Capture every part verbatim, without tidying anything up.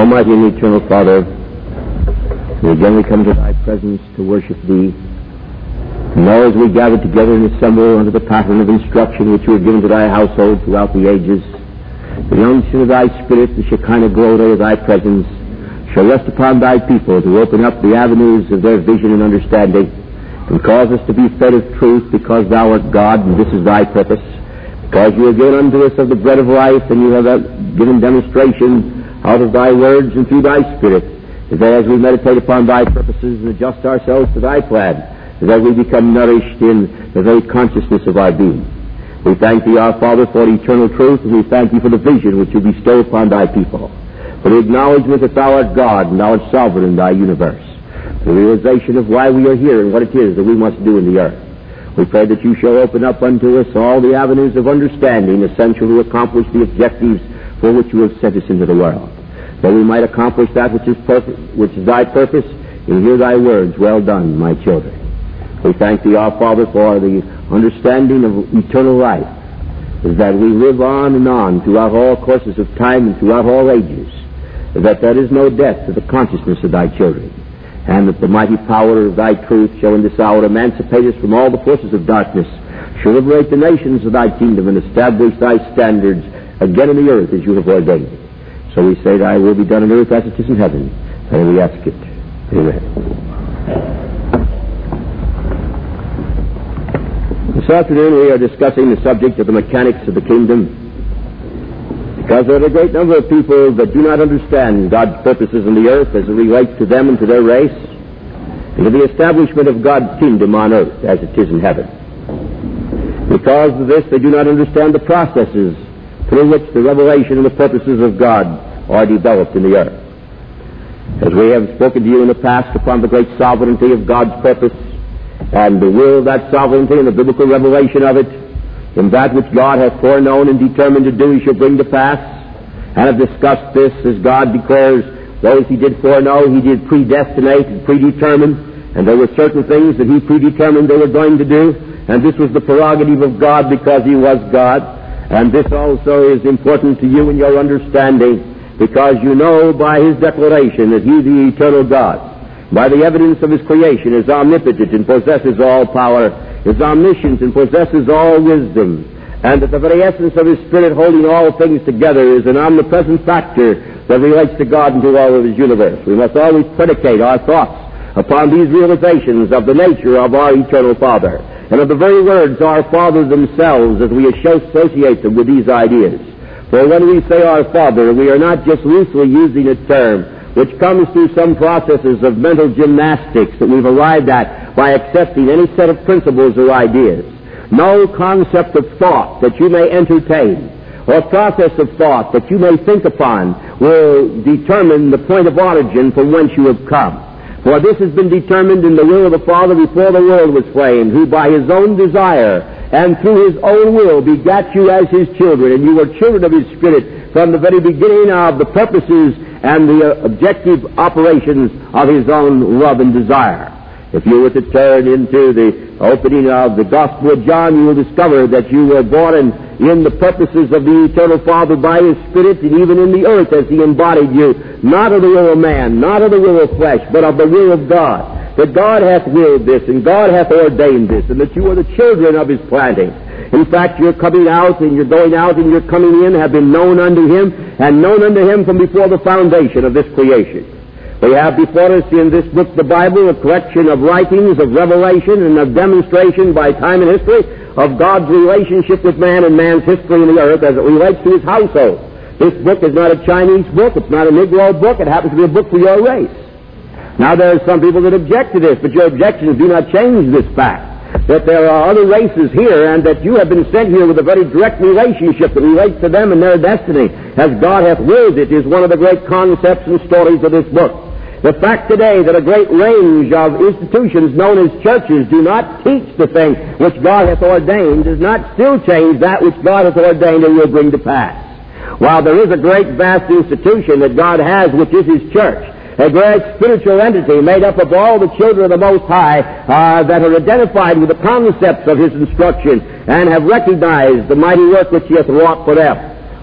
Almighty and eternal Father, we again we come to thy presence to worship thee. And now as we gather together and assemble under the pattern of instruction which you have given to thy household throughout the ages, the unction of thy Spirit, the Shekinah glory of thy presence, shall rest upon thy people to open up the avenues of their vision and understanding, and cause us to be fed of truth, because thou art God, and this is thy purpose. Because you have given unto us of the bread of life, and you have given demonstration out of thy words and through thy Spirit, that as we meditate upon thy purposes and adjust ourselves to thy plan, that we become nourished in the very consciousness of our being. We thank thee, our Father, for eternal truth, and we thank thee for the vision which you bestow upon thy people, for the acknowledgement that thou art God and thou art sovereign in thy universe, the realization of why we are here and what it is that we must do in the earth. We pray that you shall open up unto us all the avenues of understanding essential to accomplish the objectives for which you have sent us into the world, that we might accomplish that which is perfect, which is thy purpose, and hear thy words, well done, my children. We thank thee, our Father, for the understanding of eternal life, is that we live on and on throughout all courses of time and throughout all ages, that there is no death to the consciousness of thy children, and that the mighty power of thy truth shall in this hour emancipate us from all the forces of darkness, shall liberate the nations of thy kingdom, and establish thy standards again in the earth as you have ordained it. So we say, thy will be done on earth as it is in heaven, and we ask it. Amen. This afternoon we are discussing the subject of the mechanics of the kingdom, because there are a great number of people that do not understand God's purposes in the earth as it relates to them and to their race, and to the establishment of God's kingdom on earth as it is in heaven. Because of this, they do not understand the processes through which the revelation and the purposes of God are developed in the earth. As we have spoken to you in the past upon the great sovereignty of God's purpose, and the will of that sovereignty and the biblical revelation of it, and that which God hath foreknown and determined to do he shall bring to pass, and have discussed this as God declares those he did foreknow, he did predestinate and predetermine, and there were certain things that he predetermined they were going to do, and this was the prerogative of God because he was God. And this also is important to you in your understanding, because you know by his declaration that he, the eternal God, by the evidence of his creation, is omnipotent and possesses all power, is omniscient and possesses all wisdom, and that the very essence of his Spirit holding all things together is an omnipresent factor that relates to God and to all of his universe. We must always predicate our thoughts upon these realizations of the nature of our eternal Father, and of the very words our Father themselves, as we associate them with these ideas. For when we say our Father, we are not just loosely using a term which comes through some processes of mental gymnastics that we've arrived at by accepting any set of principles or ideas. No concept of thought that you may entertain or process of thought that you may think upon will determine the point of origin from whence you have come. For this has been determined in the will of the Father before the world was framed, who by his own desire and through his own will begat you as his children, and you were children of his Spirit from the very beginning of the purposes and the uh, objective operations of his own love and desire. If you were to turn into the opening of the Gospel of John, you will discover that you were born in, in the purposes of the eternal Father by his Spirit, and even in the earth as he embodied you, not of the will of man, not of the will of flesh, but of the will of God. That God hath willed this, and God hath ordained this, and that you are the children of his planting. In fact, your coming out and your going out and your coming in have been known unto him, and known unto him from before the foundation of this creation. We have before us in this book, the Bible, a collection of writings, of revelation, and of demonstration by time and history of God's relationship with man and man's history in the earth as it relates to his household. This book is not a Chinese book, it's not a Negro book, it happens to be a book for your race. Now there are some people that object to this, but your objections do not change this fact, that there are other races here, and that you have been sent here with a very direct relationship that relates to them and their destiny, as God hath willed it, is one of the great concepts and stories of this book. The fact today that a great range of institutions known as churches do not teach the thing which God hath ordained does not still change that which God hath ordained and will bring to pass. While there is a great vast institution that God has, which is his church, a great spiritual entity made up of all the children of the Most High uh, that are identified with the concepts of his instruction and have recognized the mighty work which he hath wrought for them.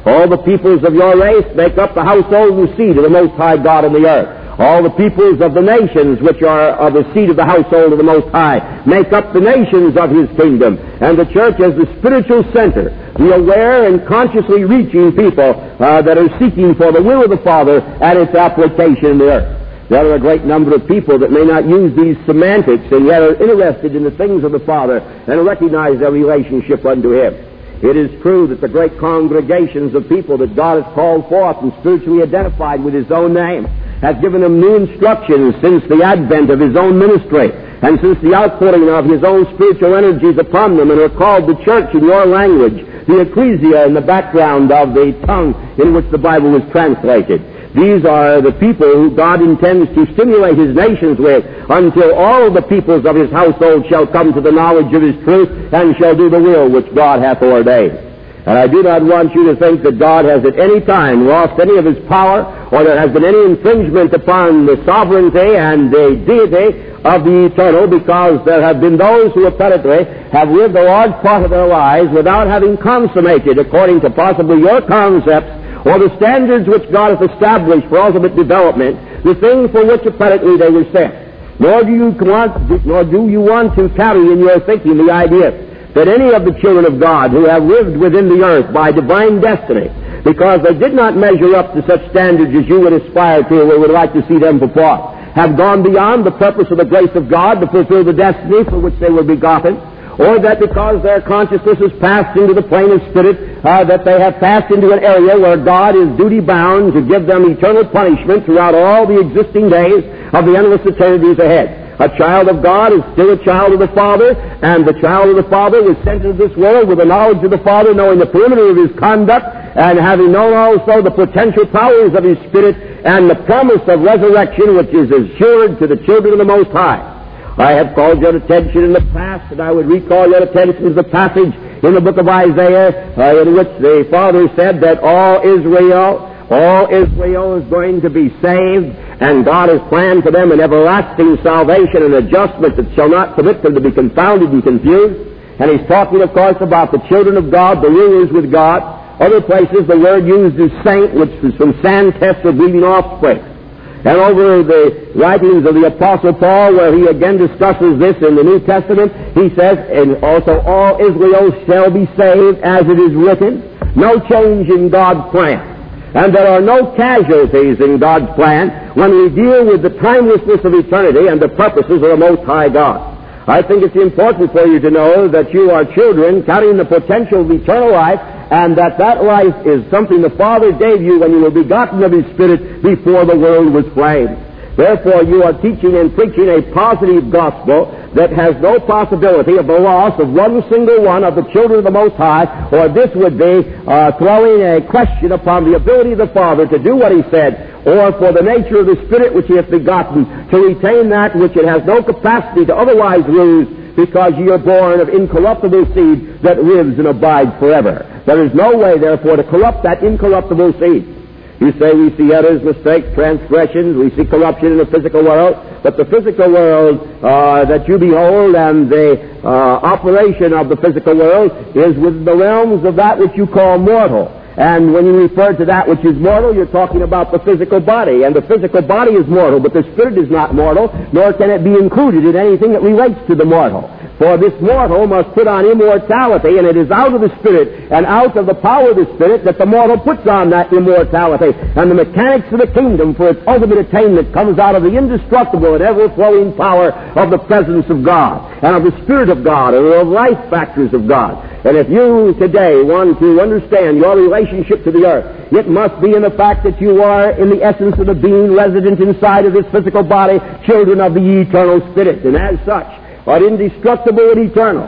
All the peoples of your race make up the household and seed of the Most High God on the earth. All the peoples of the nations which are of the seed of the household of the Most High make up the nations of His kingdom. And the church as the spiritual center, the aware and consciously reaching people uh, that are seeking for the will of the Father and its application in the earth. There are a great number of people that may not use these semantics and yet are interested in the things of the Father and recognize their relationship unto Him. It is true that the great congregations of people that God has called forth and spiritually identified with His own name has given them new instructions since the advent of His own ministry and since the outpouring of His own spiritual energies upon them, and are called the church in your language, the ecclesia in the background of the tongue in which the Bible was translated. These are the people who God intends to stimulate His nations with until all of the peoples of His household shall come to the knowledge of His truth and shall do the will which God hath ordained. And I do not want you to think that God has at any time lost any of His power or there has been any infringement upon the sovereignty and the deity of the eternal, because there have been those who apparently have lived a large part of their lives without having consummated, according to possibly your concepts, or the standards which God hath established for ultimate development, the thing for which apparently they were sent. Nor do you want, nor do you want to carry in your thinking the idea that any of the children of God who have lived within the earth by divine destiny, because they did not measure up to such standards as you would aspire to or would like to see them perform, have gone beyond the purpose of the grace of God to fulfill the destiny for which they were begotten, or that because their consciousness has passed into the plane of spirit, uh, that they have passed into an area where God is duty-bound to give them eternal punishment throughout all the existing days of the endless eternities ahead. A child of God is still a child of the Father, and the child of the Father was sent into this world with the knowledge of the Father, knowing the perimeter of His conduct, and having known also the potential powers of His Spirit and the promise of resurrection which is assured to the children of the Most High. I have called your attention in the past, and I would recall your attention to the passage in the book of Isaiah uh, in which the Father said that all Israel, all Israel is going to be saved, and God has planned for them an everlasting salvation and adjustment that shall not permit them to be confounded and confused. And He's talking, of course, about the children of God, the rulers with God. Other places the word used is saint, which is from santest, or breathing offspring. And over the writings of the Apostle Paul, where he again discusses this in the New Testament, he says, and also all Israel shall be saved, as it is written. No change in God's plan. And there are no casualties in God's plan when we deal with the timelessness of eternity and the purposes of the Most High God. I think it's important for you to know that you are children carrying the potential of eternal life, and that that life is something the Father gave you when you were begotten of His Spirit before the world was framed. Therefore, you are teaching and preaching a positive gospel that has no possibility of the loss of one single one of the children of the Most High, or this would be uh, throwing a question upon the ability of the Father to do what He said, or for the nature of the Spirit which He hath begotten to retain that which it has no capacity to otherwise lose, because ye are born of incorruptible seed that lives and abides forever. There is no way, therefore, to corrupt that incorruptible seed. You say we see errors, mistakes, transgressions, we see corruption in the physical world, but the physical world uh, that you behold and the uh, operation of the physical world is within the realms of that which you call mortal. And when you refer to that which is mortal, you're talking about the physical body. And the physical body is mortal, but the spirit is not mortal, nor can it be included in anything that relates to the mortal. For this mortal must put on immortality, and it is out of the Spirit and out of the power of the Spirit that the mortal puts on that immortality. And the mechanics of the kingdom for its ultimate attainment comes out of the indestructible and ever-flowing power of the presence of God, and of the Spirit of God, and of the life factors of God. And if you today want to understand your relationship to the earth, it must be in the fact that you are, in the essence of the being resident inside of this physical body, children of the eternal Spirit, and as such, are indestructible and eternal.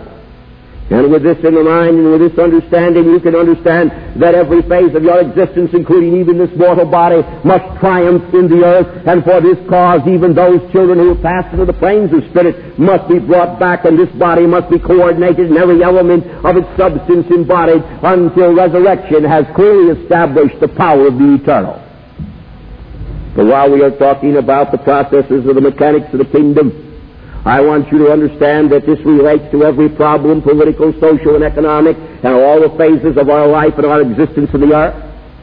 And with this in the mind and with this understanding, you can understand that every phase of your existence, including even this mortal body, must triumph in the earth, and for this cause even those children who have passed into the planes of spirit must be brought back, and this body must be coordinated and every element of its substance embodied until resurrection has clearly established the power of the eternal. But while we are talking about the processes of the mechanics of the kingdom, I want you to understand that this relates to every problem, political, social, and economic, and all the phases of our life and our existence in the earth.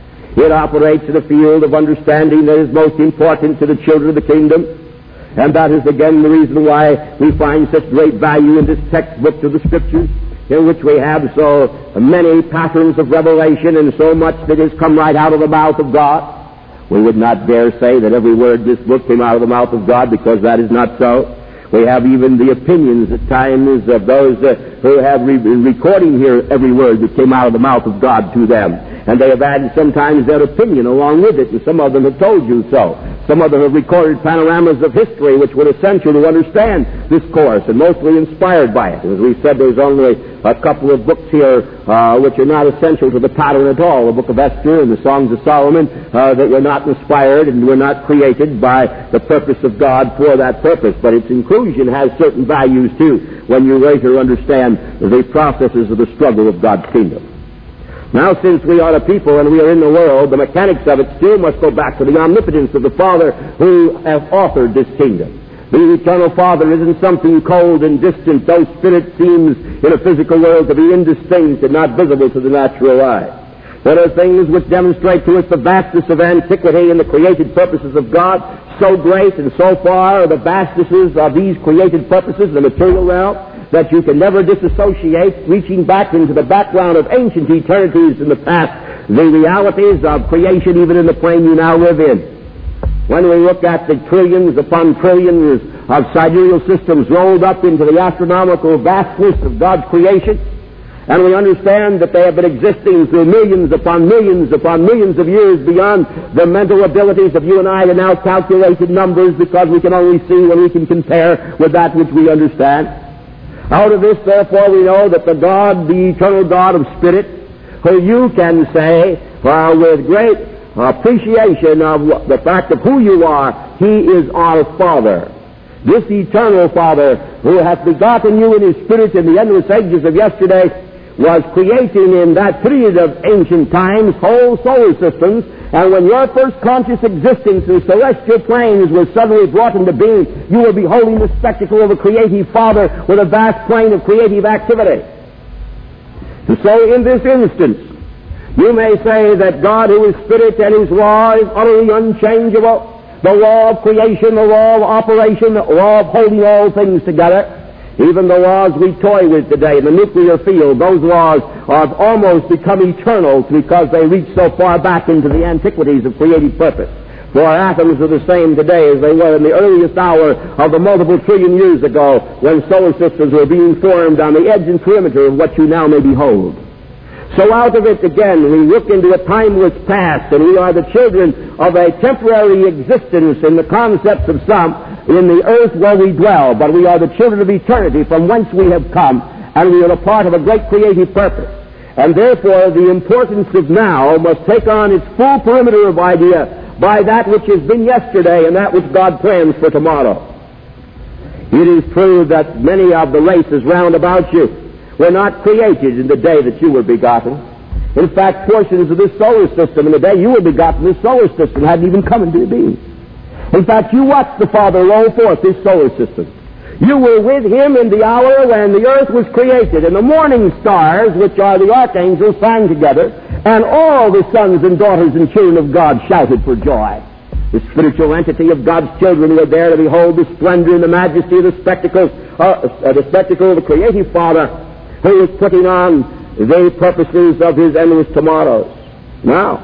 It operates in a field of understanding that is most important to the children of the kingdom. And that is again the reason why we find such great value in this textbook of the Scriptures, in which we have so many patterns of revelation and so much that has come right out of the mouth of God. We would not dare say that every word in this book came out of the mouth of God, because that is not so. We have even the opinions at times of those uh, who have re- been recording here every word that came out of the mouth of God to them. And they have added sometimes their opinion along with it, and some of them have told you so. Some of them have recorded panoramas of history which were essential to understand this course, and mostly inspired by it. As we said, there's only a couple of books here uh, which are not essential to the pattern at all. The Book of Esther and the Songs of Solomon uh, that were not inspired and were not created by the purpose of God for that purpose. But its inclusion has certain values too when you later understand the processes of the struggle of God's kingdom. Now, since we are a people and we are in the world, the mechanics of it still must go back to the omnipotence of the Father who has authored this kingdom. The eternal Father isn't something cold and distant, though spirit seems in a physical world to be indistinct and not visible to the natural eye. There are things which demonstrate to us the vastness of antiquity and the created purposes of God, so great and so far are the vastnesses of these created purposes in the material realm, that you can never disassociate, reaching back into the background of ancient eternities in the past, the realities of creation even in the plane you now live in. When we look at the trillions upon trillions of sidereal systems rolled up into the astronomical vastness of God's creation, and we understand that they have been existing through millions upon millions upon millions of years beyond the mental abilities of you and I to now calculate in numbers, because we can only see when we can compare with that which we understand. Out of this, therefore, we know that the God, the eternal God of Spirit, who you can say, uh, with great appreciation of the fact of who you are, He is our Father. This eternal Father, who hath begotten you in His Spirit in the endless ages of yesterday, was creating in that period of ancient times whole solar systems. And when your first conscious existence in celestial planes was suddenly brought into being, you were beholding the spectacle of a creative Father with a vast plane of creative activity. And so in this instance, you may say that God, who is Spirit, and His law is utterly unchangeable. The law of creation, the law of operation, the law of holding all things together. Even the laws we toy with today in the nuclear field, those laws have almost become eternal because they reach so far back into the antiquities of creative purpose. For our atoms are the same today as they were in the earliest hour of the multiple trillion years ago, when solar systems were being formed on the edge and perimeter of what you now may behold. So out of it again, we look into a timeless past, and we are the children of a temporary existence in the concepts of some, in the earth where we dwell, but we are the children of eternity from whence we have come, and we are a part of a great creative purpose. And therefore the importance of now must take on its full perimeter of idea by that which has been yesterday and that which God plans for tomorrow. It is true that many of the races round about you were not created in the day that you were begotten. In fact, portions of this solar system in the day you were begotten, this solar system hadn't even come into being. In fact, you watched the Father roll forth this solar system. You were with Him in the hour when the earth was created, and the morning stars, which are the archangels, sang together, and all the sons and daughters and children of God shouted for joy. The spiritual entity of God's children were there to behold the splendor and the majesty of the spectacle, uh, uh, the spectacle of the creative Father, who is putting on the purposes of His endless tomorrows. Now,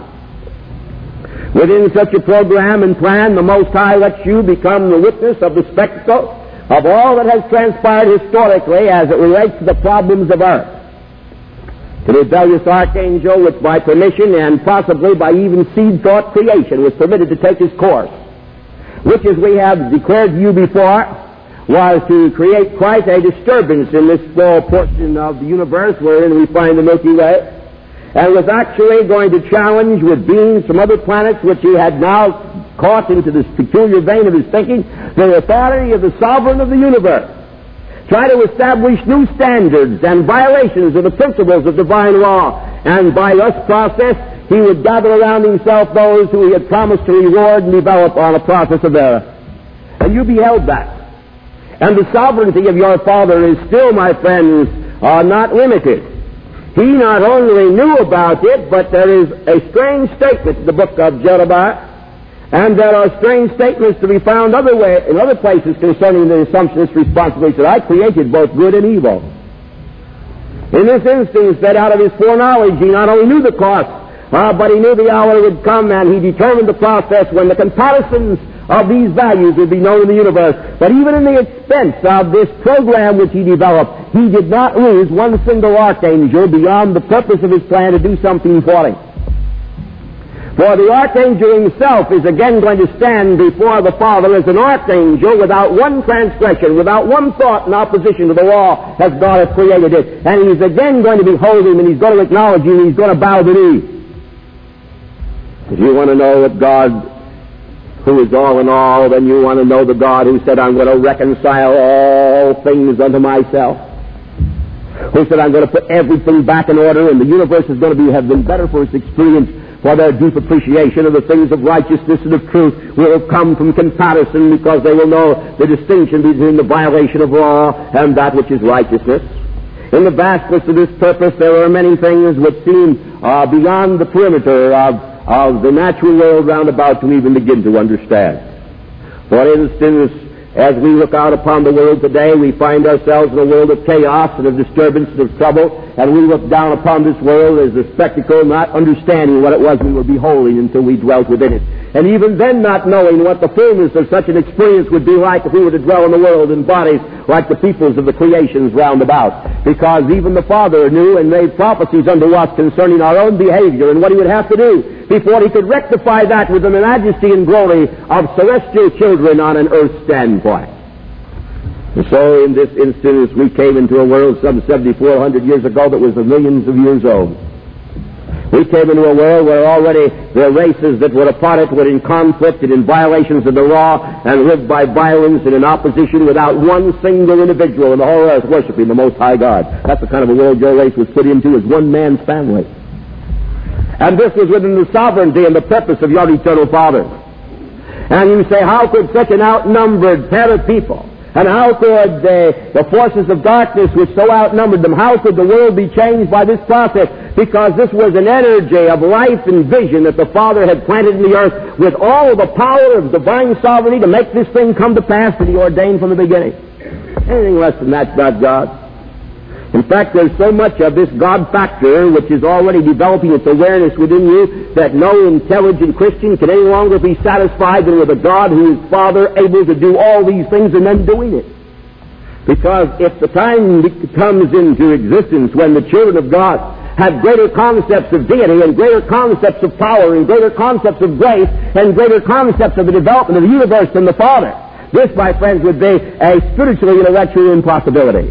within such a program and plan, the Most High lets you become the witness of the spectacle of all that has transpired historically as it relates to the problems of earth. The rebellious archangel, which by permission and possibly by even seed thought creation was permitted to take his course, which, as we have declared to you before, was to create quite a disturbance in this small portion of the universe wherein we find the Milky Way, and was actually going to challenge with beings from other planets, which he had now caught into this peculiar vein of his thinking, the authority of the sovereign of the universe. Try to establish new standards and violations of the principles of divine law, and by this process he would gather around himself those who he had promised to reward and develop on a process of error. And you beheld that. And the sovereignty of your Father is still, my friends, uh, not limited. He not only knew about it, but there is a strange statement in the book of Jeremiah, and there are strange statements to be found other way, in other places concerning the assumptionist responsibility that I created both good and evil. In this instance, that out of his foreknowledge, he not only knew the cost, uh, but he knew the hour would come, and he determined the process when the comparisons of these values would be known in the universe. But even in the expense of this program which he developed, he did not lose one single archangel beyond the purpose of his plan to do something for him. For the archangel himself is again going to stand before the Father as an archangel without one transgression, without one thought in opposition to the law as God has created it. And he's again going to behold him, and he's going to acknowledge him, and he's going to bow the knee. If you want to know what God, who is all in all, then you want to know the God who said, I'm going to reconcile all things unto myself. Who said, I'm going to put everything back in order, and the universe is going to be, have been better for its experience, for their deep appreciation of the things of righteousness and of truth will have come from comparison, because they will know the distinction between the violation of law and that which is righteousness. In the vastness of this purpose, there are many things which seem uh, beyond the perimeter of of the natural world round about to even begin to understand. For instance, as we look out upon the world today, we find ourselves in a world of chaos and of disturbance and of trouble, and we look down upon this world as a spectacle, not understanding what it was we were beholding until we dwelt within it. And even then not knowing what the fullness of such an experience would be like if we were to dwell in the world in bodies like the peoples of the creations round about. Because even the Father knew and made prophecies unto us concerning our own behavior and what he would have to do before he could rectify that with the majesty and glory of celestial children on an earth standpoint. And so in this instance we came into a world some seventy-four hundred years ago that was millions of years old. We came into a world where already the races that were upon it were in conflict and in violations of the law and lived by violence and in opposition without one single individual in the whole earth worshiping the Most High God. That's the kind of a world your race was put into, as one man's family. And this was within the sovereignty and the purpose of your eternal Father. And you say, how could such an outnumbered pair of people, and how could uh, the forces of darkness which so outnumbered them, how could the world be changed by this process? Because this was an energy of life and vision that the Father had planted in the earth with all of the power of divine sovereignty to make this thing come to pass that he ordained from the beginning. Anything less than that's not God. In fact, there's so much of this God factor which is already developing its awareness within you that no intelligent Christian can any longer be satisfied than with a God who is Father, able to do all these things and then doing it. Because if the time comes into existence when the children of God have greater concepts of deity and greater concepts of power and greater concepts of grace and greater concepts of the development of the universe than the Father, this, my friends, would be a spiritually intellectual impossibility.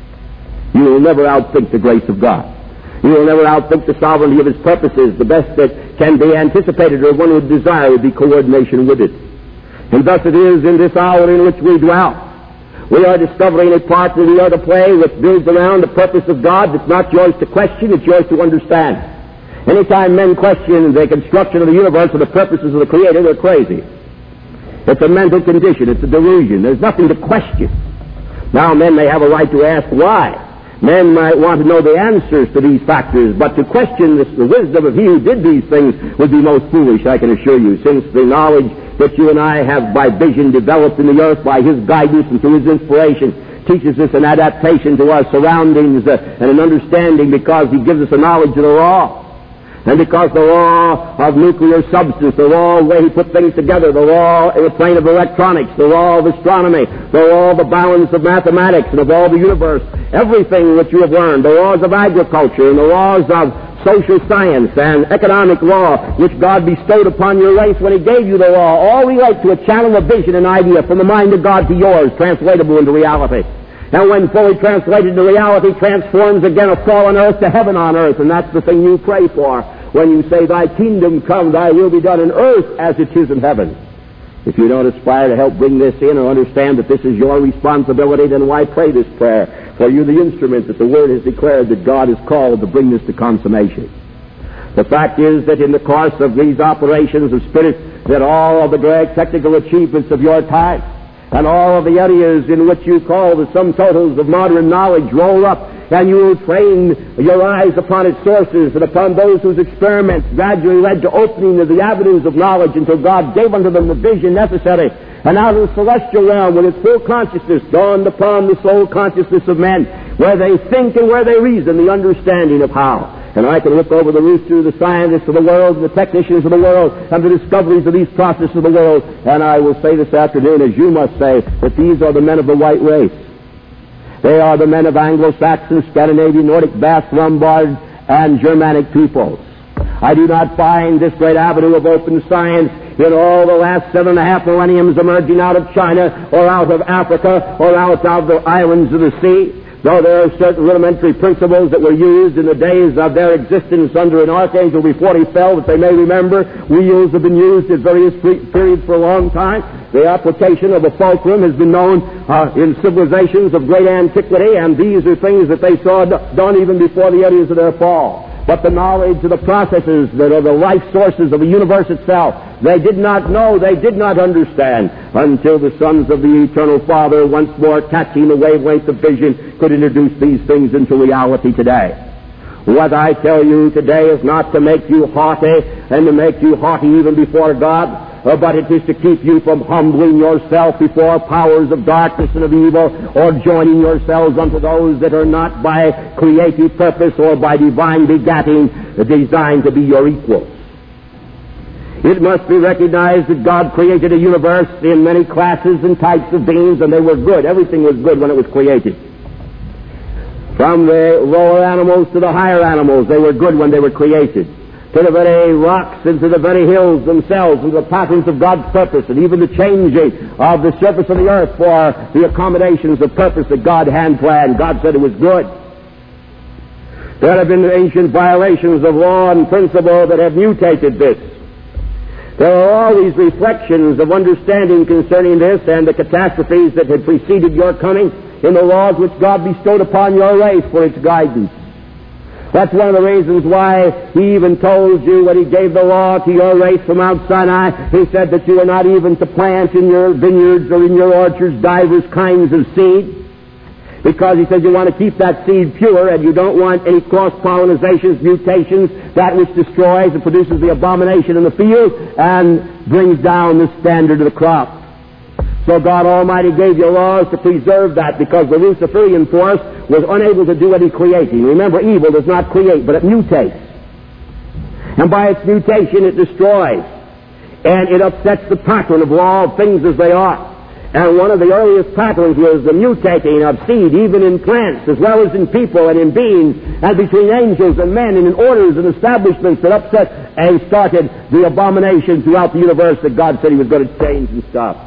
You will never outthink the grace of God. You will never outthink the sovereignty of his purposes. The best that can be anticipated or one would desire would be coordination with it. And thus it is in this hour in which we dwell. We are discovering a part that we are to play which builds around the purpose of God. It's not yours to question, it's yours to understand. Anytime men question the construction of the universe or the purposes of the Creator, they're crazy. It's a mental condition. It's a delusion. There's nothing to question. Now, men may have a right to ask why. Men might want to know the answers to these factors, but to question this, the wisdom of he who did these things would be most foolish, I can assure you, since the knowledge that you and I have by vision developed in the earth by his guidance and through his inspiration teaches us an adaptation to our surroundings uh, and an understanding, because he gives us a knowledge of the law. And because the law of nuclear substance, the law of the way he put things together, the law in the plane of electronics, the law of astronomy, the law of the balance of mathematics and of all the universe, everything which you have learned, the laws of agriculture and the laws of social science and economic law which God bestowed upon your race when he gave you the law, all relate to a channel of vision and idea from the mind of God to yours, translatable into reality. And when fully translated to reality, transforms again a fallen earth to heaven on earth. And that's the thing you pray for when you say, thy kingdom come, thy will be done in earth as it is in heaven. If you don't aspire to help bring this in or understand that this is your responsibility, then why pray this prayer? For you're the instrument that the Word has declared that God is called to bring this to consummation. The fact is that in the course of these operations of spirit, that all of the great technical achievements of your time and all of the areas in which you call the sum totals of modern knowledge roll up, and you will train your eyes upon its sources and upon those whose experiments gradually led to opening of the avenues of knowledge until God gave unto them the vision necessary. And out of the celestial realm, with its full consciousness dawned upon the soul consciousness of men, where they think and where they reason, the understanding of how. And I can look over the roof through the scientists of the world, and the technicians of the world, and the discoveries of these processes of the world, and I will say this afternoon, as you must say, that these are the men of the white race. They are the men of Anglo-Saxon, Scandinavian, Nordic, Basque, Lombard, and Germanic peoples. I do not find this great avenue of open science in all the last seven and a half millenniums emerging out of China or out of Africa or out of the islands of the sea. Though there are certain rudimentary principles that were used in the days of their existence under an archangel before he fell that they may remember, wheels have been used at various periods for a long time. The application of a fulcrum has been known uh, in civilizations of great antiquity, and these are things that they saw done even before the areas of their fall. But the knowledge of the processes that are the life sources of the universe itself, they did not know, they did not understand, until the sons of the Eternal Father, once more catching the wavelength of vision, could introduce these things into reality today. What I tell you today is not to make you haughty and to make you haughty even before God, Uh, but it is to keep you from humbling yourself before powers of darkness and of evil, or joining yourselves unto those that are not by creative purpose or by divine begatting designed to be your equals. It must be recognized that God created a universe in many classes and types of beings, and they were good. Everything was good when it was created. From the lower animals to the higher animals, they were good when they were created. To the very rocks and to the very hills themselves, and the patterns of God's purpose, and even the changing of the surface of the earth for the accommodations of purpose that God hand planned. God said it was good. There have been ancient violations of law and principle that have mutated this. There are all these reflections of understanding concerning this and the catastrophes that had preceded your coming in the laws which God bestowed upon your race for its guidance. That's one of the reasons why he even told you when he gave the law to your race from Mount Sinai, he said that you are not even to plant in your vineyards or in your orchards divers kinds of seed, because he said you want to keep that seed pure and you don't want any cross-pollinizations, mutations, that which destroys and produces the abomination in the field and brings down the standard of the crop. So God Almighty gave you laws to preserve that, because the Luciferian force was unable to do any creating. Remember, evil does not create, but it mutates. And by its mutation, it destroys. And it upsets the pattern of law of things as they are. And one of the earliest patterns was the mutating of seed, even in plants, as well as in people and in beings, and between angels and men, and in orders and establishments that upset and started the abomination throughout the universe that God said he was going to change and stop.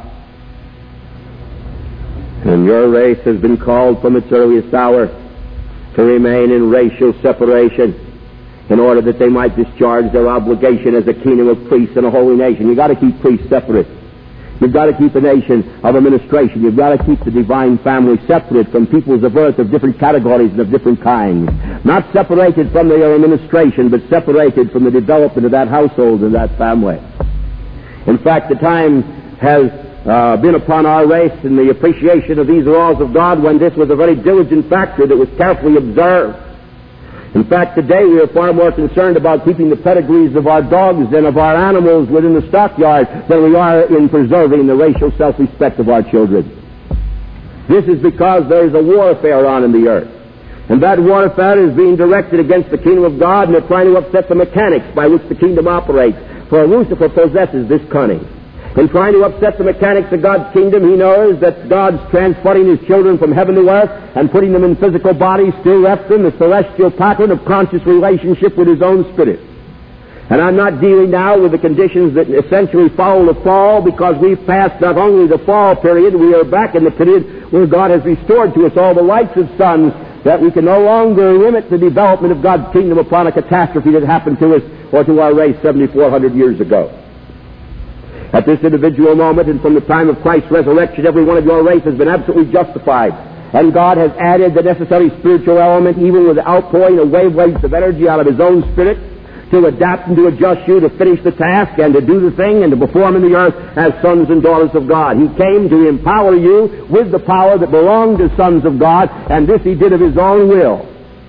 And your race has been called from its earliest hour to remain in racial separation in order that they might discharge their obligation as a kingdom of priests and a holy nation. You've got to keep priests separate. You've got to keep a nation of administration. You've got to keep the divine family separate from peoples of earth of different categories and of different kinds. Not separated from their administration, but separated from the development of that household and that family. In fact, the time has Uh, been upon our race in the appreciation of these laws of God when this was a very diligent factor that was carefully observed. In fact, today we are far more concerned about keeping the pedigrees of our dogs and of our animals within the stockyard than we are in preserving the racial self-respect of our children. This is because there is a warfare on in the earth. And that warfare is being directed against the kingdom of God, and they're trying to upset the mechanics by which the kingdom operates. For Lucifer possesses this cunning. In trying to upset the mechanics of God's kingdom, he knows that God's transporting his children from heaven to earth and putting them in physical bodies still left them the celestial pattern of conscious relationship with his own spirit. And I'm not dealing now with the conditions that essentially follow the fall, because we've passed not only the fall period, we are back in the period where God has restored to us all the rights of sons, that we can no longer limit the development of God's kingdom upon a catastrophe that happened to us or to our race seventy-four hundred years ago. At this individual moment and from the time of Christ's resurrection, every one of your race has been absolutely justified. And God has added the necessary spiritual element, even with the outpouring of wavelengths of energy out of his own spirit, to adapt and to adjust you, to finish the task and to do the thing and to perform in the earth as sons and daughters of God. He came to empower you with the power that belonged to sons of God, and this He did of His own will.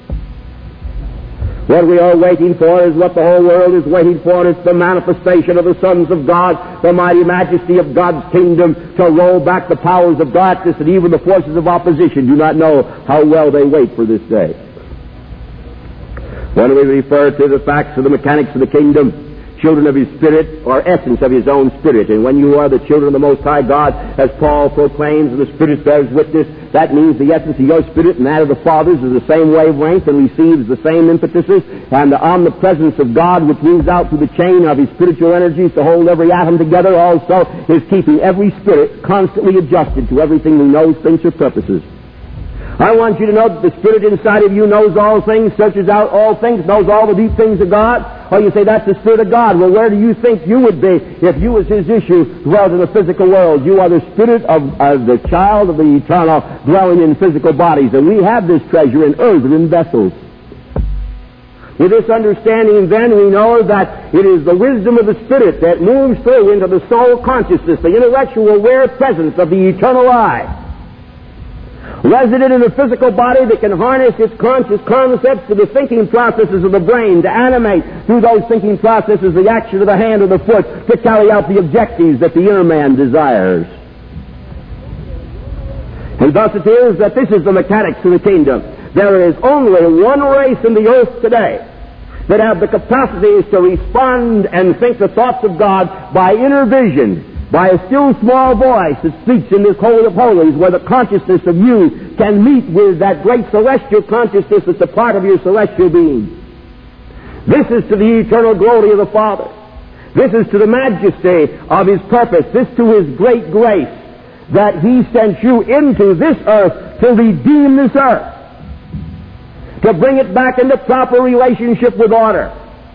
What we are waiting for is what the whole world is waiting for, and it's the manifestation of the sons of God, the mighty majesty of God's kingdom, to roll back the powers of darkness, and even the forces of opposition do not know how well they wait for this day. When we refer to the facts of the mechanics of the kingdom, children of His Spirit or essence of His own Spirit, and when you are the children of the Most High God, as Paul proclaims, and the Spirit bears witness, that means the essence of your Spirit and that of the Father's is the same wavelength and receives the same impetuses, and the omnipresence of God, which moves out through the chain of His spiritual energies to hold every atom together, also is keeping every spirit constantly adjusted to everything He knows, thinks, or purposes. I want you to know that the Spirit inside of you knows all things, searches out all things, knows all the deep things of God. Or you say, that's the Spirit of God. Well, where do you think you would be if you was His issue dwelt in the physical world? You are the Spirit of, of the child of the eternal dwelling in physical bodies. And we have this treasure in earthen vessels. With this understanding, then, we know that it is the wisdom of the Spirit that moves through into the soul consciousness, the intellectual aware presence of the eternal I, resident in a physical body that can harness its conscious concepts to the thinking processes of the brain, to animate through those thinking processes the action of the hand or the foot, to carry out the objectives that the inner man desires. And thus it is that this is the mechanics of the kingdom. There is only one race in the earth today that have the capacities to respond and think the thoughts of God by inner vision, by a still small voice that speaks in this Holy of Holies, where the consciousness of you can meet with that great celestial consciousness that's a part of your celestial being. This is to the eternal glory of the Father. This is to the majesty of His purpose. This to His great grace, that He sent you into this earth to redeem this earth, to bring it back into proper relationship with order.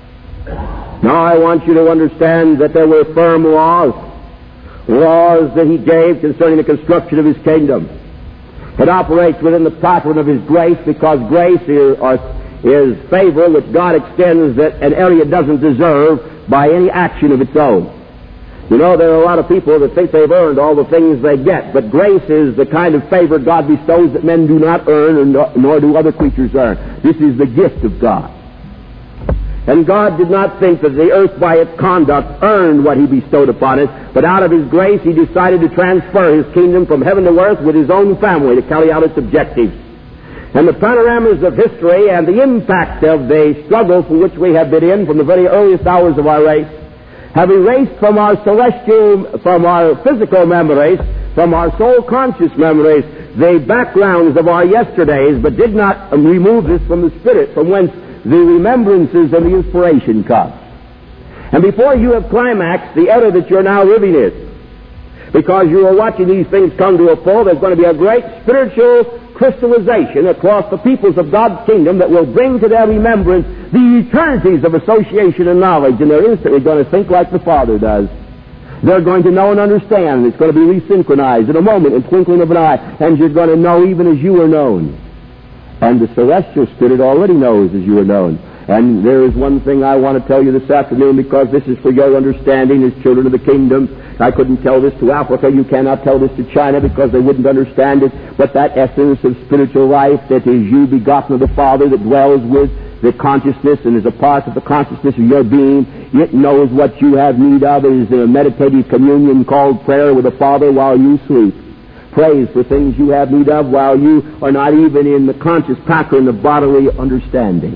Now I want you to understand that there were firm laws, laws that He gave concerning the construction of His kingdom. It operates within the pattern of His grace, because grace is, or, is favor which God extends that an area doesn't deserve by any action of its own. You know, there are a lot of people that think they've earned all the things they get, but grace is the kind of favor God bestows that men do not earn, nor do other creatures earn. This is the gift of God. And God did not think that the earth by its conduct earned what He bestowed upon it, but out of His grace He decided to transfer His kingdom from heaven to earth with His own family to carry out its objectives. And the panoramas of history and the impact of the struggle for which we have been in from the very earliest hours of our race have erased from our celestial, from our physical memories, from our soul conscious memories, the backgrounds of our yesterdays, but did not remove this from the Spirit, from whence the remembrances and the inspiration come. And before you have climaxed the era that you're now living in, because you are watching these things come to a full, there's going to be a great spiritual crystallization across the peoples of God's kingdom that will bring to their remembrance the eternities of association and knowledge, and they're instantly going to think like the Father does. They're going to know and understand. It's going to be resynchronized in a moment, in twinkling of an eye, and you're going to know even as you are known. And the celestial Spirit already knows as you are known. And there is one thing I want to tell you this afternoon, because this is for your understanding as children of the kingdom. I couldn't tell this to Africa. You cannot tell this to China, because they wouldn't understand it. But that essence of spiritual life that is you begotten of the Father, that dwells with the consciousness and is a part of the consciousness of your being, it knows what you have need of. It is in a meditative communion called prayer with the Father while you sleep. Praise for things you have need of while you are not even in the conscious pattern of bodily understanding.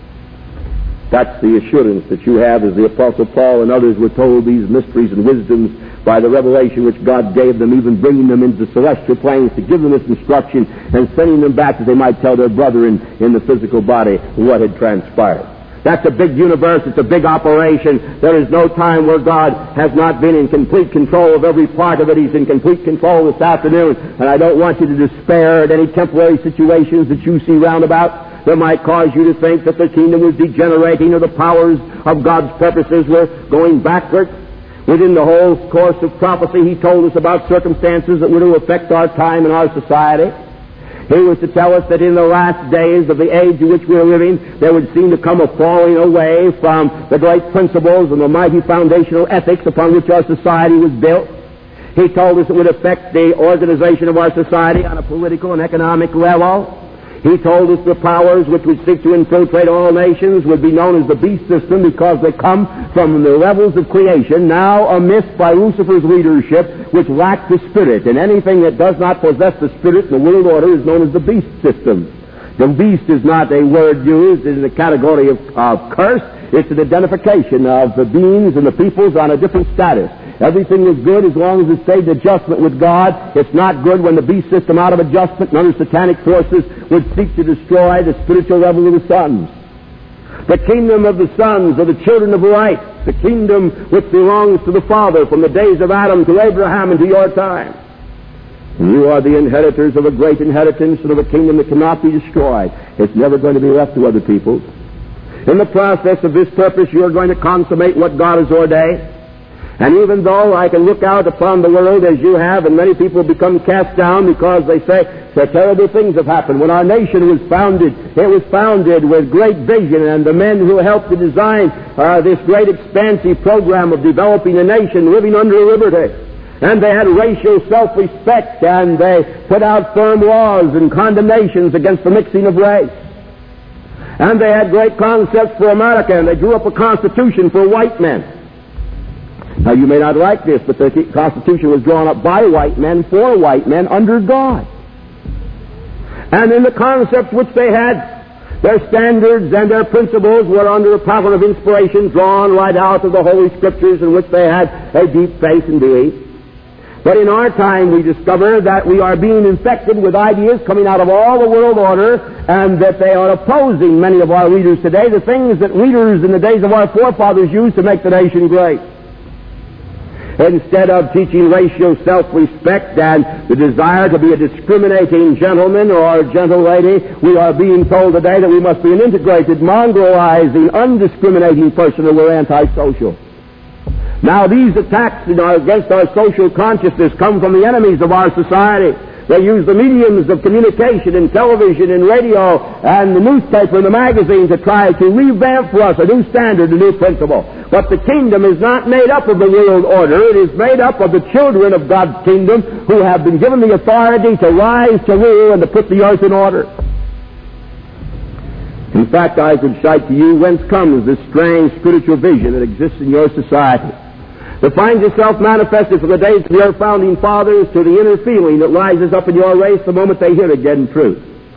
That's the assurance that you have, as the Apostle Paul and others were told these mysteries and wisdoms by the revelation which God gave them, even bringing them into celestial planes to give them this instruction and sending them back that they might tell their brethren in the physical body what had transpired. That's a big universe. It's a big operation. There is no time where God has not been in complete control of every part of it. He's in complete control this afternoon. And I don't want you to despair at any temporary situations that you see round about that might cause you to think that the kingdom was degenerating or the powers of God's purposes were going backwards. Within the whole course of prophecy, He told us about circumstances that were to affect our time and our society. He was to tell us that in the last days of the age in which we are living, there would seem to come a falling away from the great principles and the mighty foundational ethics upon which our society was built. He told us it would affect the organization of our society on a political and economic level. He told us the powers which would seek to infiltrate all nations would be known as the beast system because they come from the levels of creation, now amiss by Lucifer's leadership, which lack the spirit. And anything that does not possess the spirit in the world order is known as the beast system. The beast is not a word used in the category of, of curse. It's an identification of the beings and the peoples on a different status. Everything is good as long as it stayed in adjustment with God. It's not good when the beast system out of adjustment and other satanic forces would seek to destroy the spiritual level of the sons. The kingdom of the sons are the children of light, the kingdom which belongs to the Father from the days of Adam to Abraham and to your time. And you are the inheritors of a great inheritance and of a kingdom that cannot be destroyed. It's never going to be left to other people. In the process of this purpose, you are going to consummate what God has ordained. And even though I can look out upon the world as you have, and many people become cast down because they say that terrible things have happened. When our nation was founded, it was founded with great vision, and the men who helped to design uh, this great expansive program of developing a nation living under liberty. And they had racial self-respect, and they put out firm laws and condemnations against the mixing of race. And they had great concepts for America, and they drew up a constitution for white men. Now, you may not like this, but the Constitution was drawn up by white men, for white men, under God. And in the concepts which they had, their standards and their principles were under a pattern of inspiration drawn right out of the Holy Scriptures in which they had a deep faith and belief. But in our time, we discover that we are being infected with ideas coming out of all the world order, and that they are opposing many of our leaders today, the things that leaders in the days of our forefathers used to make the nation great. Instead of teaching racial self-respect and the desire to be a discriminating gentleman or gentle lady, we are being told today that we must be an integrated, mongrelizing, undiscriminating person, or we're antisocial. Now, these attacks against our social consciousness come from the enemies of our society. They use the mediums of communication and television and radio and the newspaper and the magazine to try to revamp for us a new standard, a new principle. But the kingdom is not made up of the world order. It is made up of the children of God's kingdom who have been given the authority to rise, to rule, and to put the earth in order. In fact, I could cite to you whence comes this strange spiritual vision that exists in your society. That finds itself manifested from the days of your founding fathers to the inner feeling that rises up in your race the moment they hear again truth.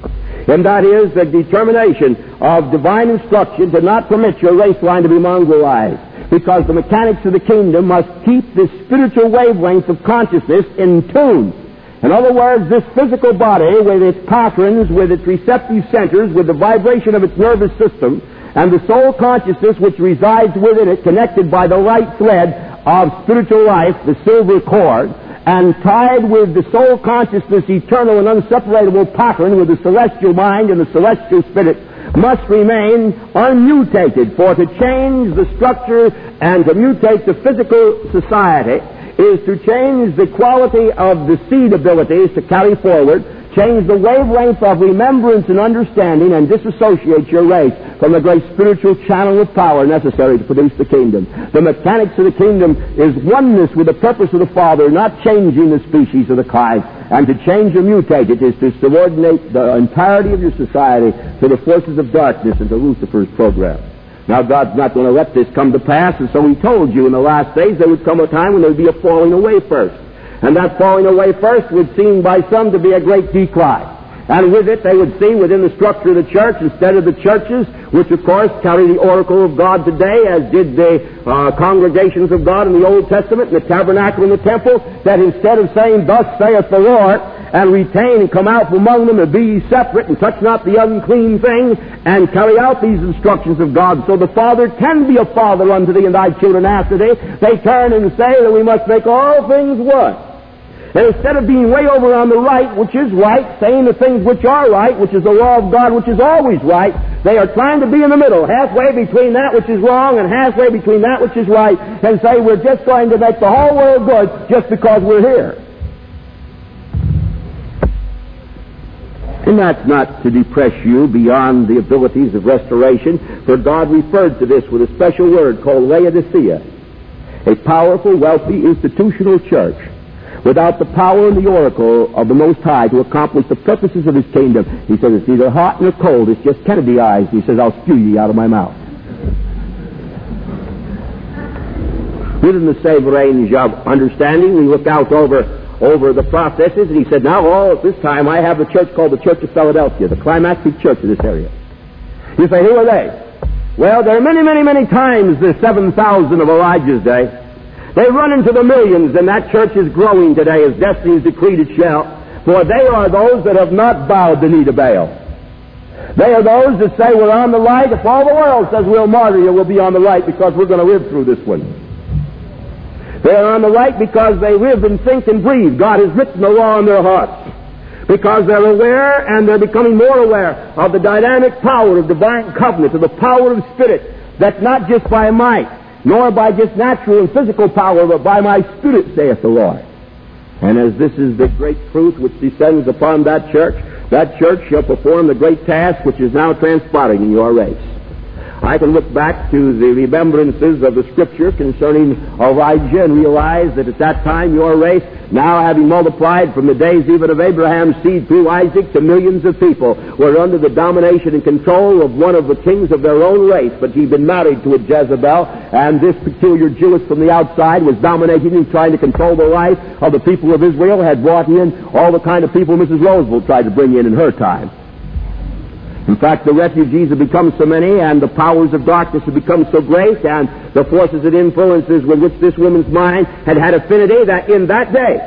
And that is the determination of divine instruction to not permit your race line to be mongrelized, because the mechanics of the kingdom must keep the spiritual wavelength of consciousness in tune. In other words, this physical body, with its patterns, with its receptive centers, with the vibration of its nervous system, and the soul consciousness which resides within it, connected by the right thread of spiritual life, the silver cord, and tied with the soul consciousness, eternal and unseparable pattern with the celestial mind and the celestial spirit, must remain unmutated. For to change the structure and to mutate the physical society is to change the quality of the seed abilities to carry forward, change the wavelength of remembrance and understanding, and disassociate your race from the great spiritual channel of power necessary to produce the kingdom. The mechanics of the kingdom is oneness with the purpose of the Father, not changing the species of the kind. And to change or mutate it is to subordinate the entirety of your society to the forces of darkness and to Lucifer's program. Now, God's not going to let this come to pass, and so He told you in the last days there would come a time when there would be a falling away first. And that falling away first would seem by some to be a great decline. And with it, they would see within the structure of the church, instead of the churches, which of course carry the oracle of God today, as did the uh, congregations of God in the Old Testament, and the tabernacle and the temple, that instead of saying, "Thus saith the Lord," and retain and come out from among them and be ye separate and touch not the unclean thing, and carry out these instructions of God, so the Father can be a father unto thee and thy children after thee, they turn and say that we must make all things one. And instead of being way over on the right, which is right, saying the things which are right, which is the law of God, which is always right, they are trying to be in the middle, halfway between that which is wrong and halfway between that which is right, and say we're just going to make the whole world good just because we're here. And that's not to depress you beyond the abilities of restoration, for God referred to this with a special word called Laodicea, a powerful, wealthy, institutional church without the power and the oracle of the Most High to accomplish the purposes of His kingdom. He says it's neither hot nor cold, it's just Kennedyized. He says, I'll spew ye out of my mouth. Within the same range of understanding, we look out over over the processes, and he said, now all at this time I have a church called the Church of Philadelphia, the climactic church of this area. You say, who are they? Well, there are many, many, many times the seven thousand of Elijah's day. They run into the millions, and that church is growing today as destiny's decreed it shall, for they are those that have not bowed the knee to Baal. They are those that say we're on the right. If all the world says we'll martyr you, we'll be on the right because we're going to live through this one. They are on the right because they live and think and breathe. God has written the law on their hearts. Because they're aware, and they're becoming more aware of the dynamic power of divine covenant, of the power of Spirit, that not just by might, nor by just natural and physical power, but by my Spirit, saith the Lord. And as this is the great truth which descends upon that church, that church shall perform the great task which is now transpiring in your race. I can look back to the remembrances of the Scripture concerning Elijah and realize that at that time your race, now having multiplied from the days even of Abraham's seed through Isaac to millions of people, were under the domination and control of one of the kings of their own race. But he'd been married to a Jezebel, and this peculiar Jewess from the outside was dominating and trying to control the life of the people of Israel, had brought in all the kind of people Missus Roosevelt tried to bring in in her time. In fact, the refugees have become so many, and the powers of darkness have become so great, and the forces and influences with which this woman's mind had had affinity, that in that day,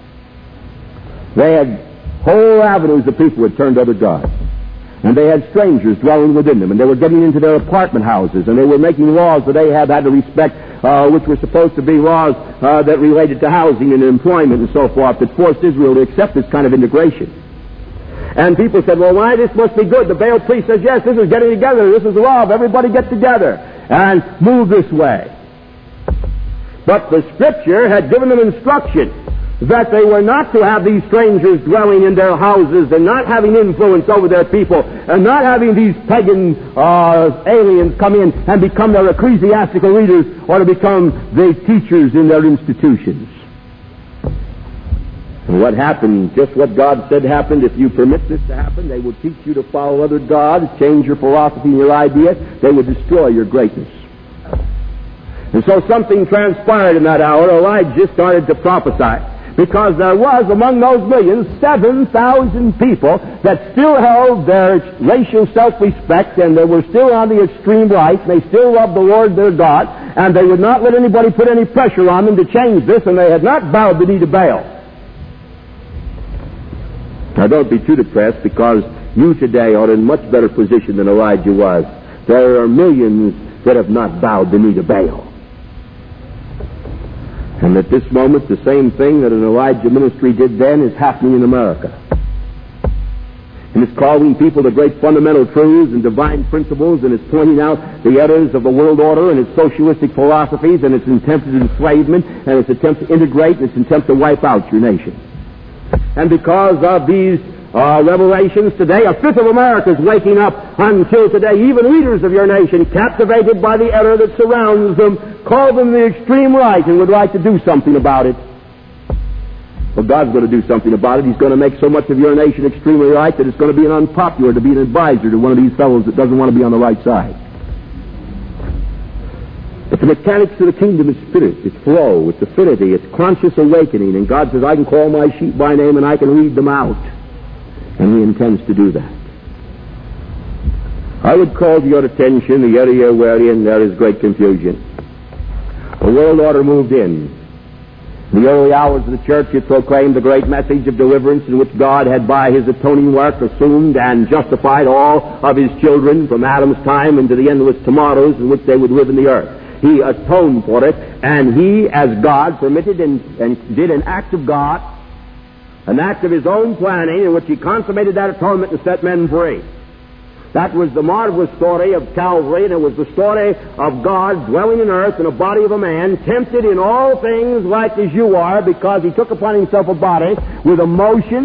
they had whole avenues of people who had turned to other gods. And they had strangers dwelling within them, and they were getting into their apartment houses, and they were making laws that they had had to respect, uh, which were supposed to be laws uh, that related to housing and employment and so forth, that forced Israel to accept this kind of integration. And people said, well, why, this must be good. The Baal priest says, yes, this is getting together. This is love. Everybody get together and move this way. But the Scripture had given them instruction that they were not to have these strangers dwelling in their houses and not having influence over their people and not having these pagan uh, aliens come in and become their ecclesiastical leaders or to become the teachers in their institutions. And what happened, just what God said happened, if you permit this to happen, they will teach you to follow other gods, change your philosophy and your ideas. They will destroy your greatness. And so something transpired in that hour. Elijah started to prophesy, because there was among those millions seven thousand people that still held their racial self-respect, and they were still on the extreme right, and they still loved the Lord their God, and they would not let anybody put any pressure on them to change this, and they had not bowed the knee to Baal. Now, don't be too depressed, because you today are in much better position than Elijah was. There are millions that have not bowed the knee to Baal. And at this moment, the same thing that an Elijah ministry did then is happening in America. And it's calling people to great fundamental truths and divine principles, and it's pointing out the errors of the world order and its socialistic philosophies and its attempted enslavement and its attempt to integrate and its attempt to wipe out your nation. And because of these uh, revelations today, a fifth of America is waking up until today. Even leaders of your nation, captivated by the error that surrounds them, call them the extreme right and would like to do something about it. Well, God's going to do something about it. He's going to make so much of your nation extremely right that it's going to be an unpopular to be an advisor to one of these fellows that doesn't want to be on the right side. But the mechanics of the kingdom is spirit, it's flow, it's affinity, it's conscious awakening. And God says, I can call my sheep by name and I can lead them out. And He intends to do that. I would call to your attention the area wherein there is great confusion. The world order moved in. In the early hours of the church, it proclaimed the great message of deliverance in which God had by His atoning work assumed and justified all of His children from Adam's time into the endless tomorrows in which they would live in the earth. He atoned for it, and He, as God, permitted and, and did an act of God, an act of His own planning in which He consummated that atonement to set men free. That was the marvelous story of Calvary, and it was the story of God dwelling in earth in a body of a man, tempted in all things like as you are, because He took upon Himself a body with emotion,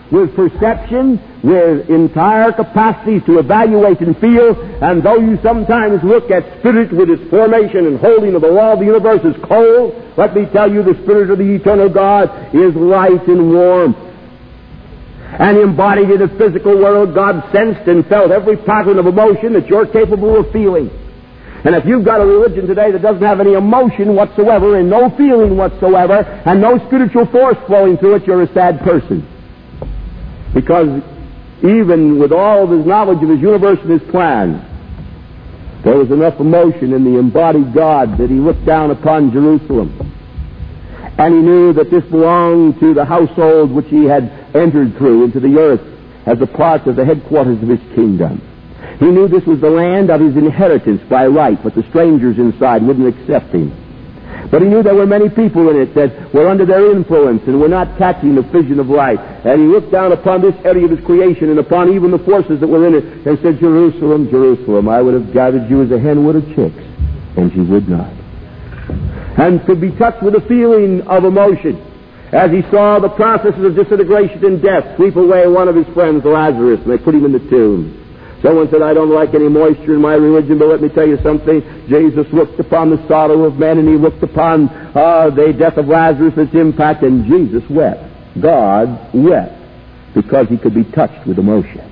with perception, with entire capacities to evaluate and feel, and though you sometimes look at spirit with its formation and holding of the law of the universe as cold, let me tell you, the Spirit of the eternal God is light and warm. And embodied in the physical world, God sensed and felt every pattern of emotion that you're capable of feeling. And if you've got a religion today that doesn't have any emotion whatsoever and no feeling whatsoever and no spiritual force flowing through it, you're a sad person. Because even with all of his knowledge of his universe and his plan, there was enough emotion in the embodied God that he looked down upon Jerusalem. And he knew that this belonged to the household which he had entered through into the earth as a part of the headquarters of his kingdom. He knew this was the land of his inheritance by right, but the strangers inside wouldn't accept him. But he knew there were many people in it that were under their influence and were not catching the vision of light. And he looked down upon this area of his creation and upon even the forces that were in it and said, Jerusalem, Jerusalem, I would have gathered you as a hen would her chicks. And she would not. And could be touched with a feeling of emotion as he saw the processes of disintegration and death sweep away one of his friends, Lazarus, and they put him in the tomb. Someone said, I don't like any moisture in my religion, but let me tell you something. Jesus looked upon the sorrow of men, and he looked upon uh, the death of Lazarus, its impact, and Jesus wept. God wept because he could be touched with emotion.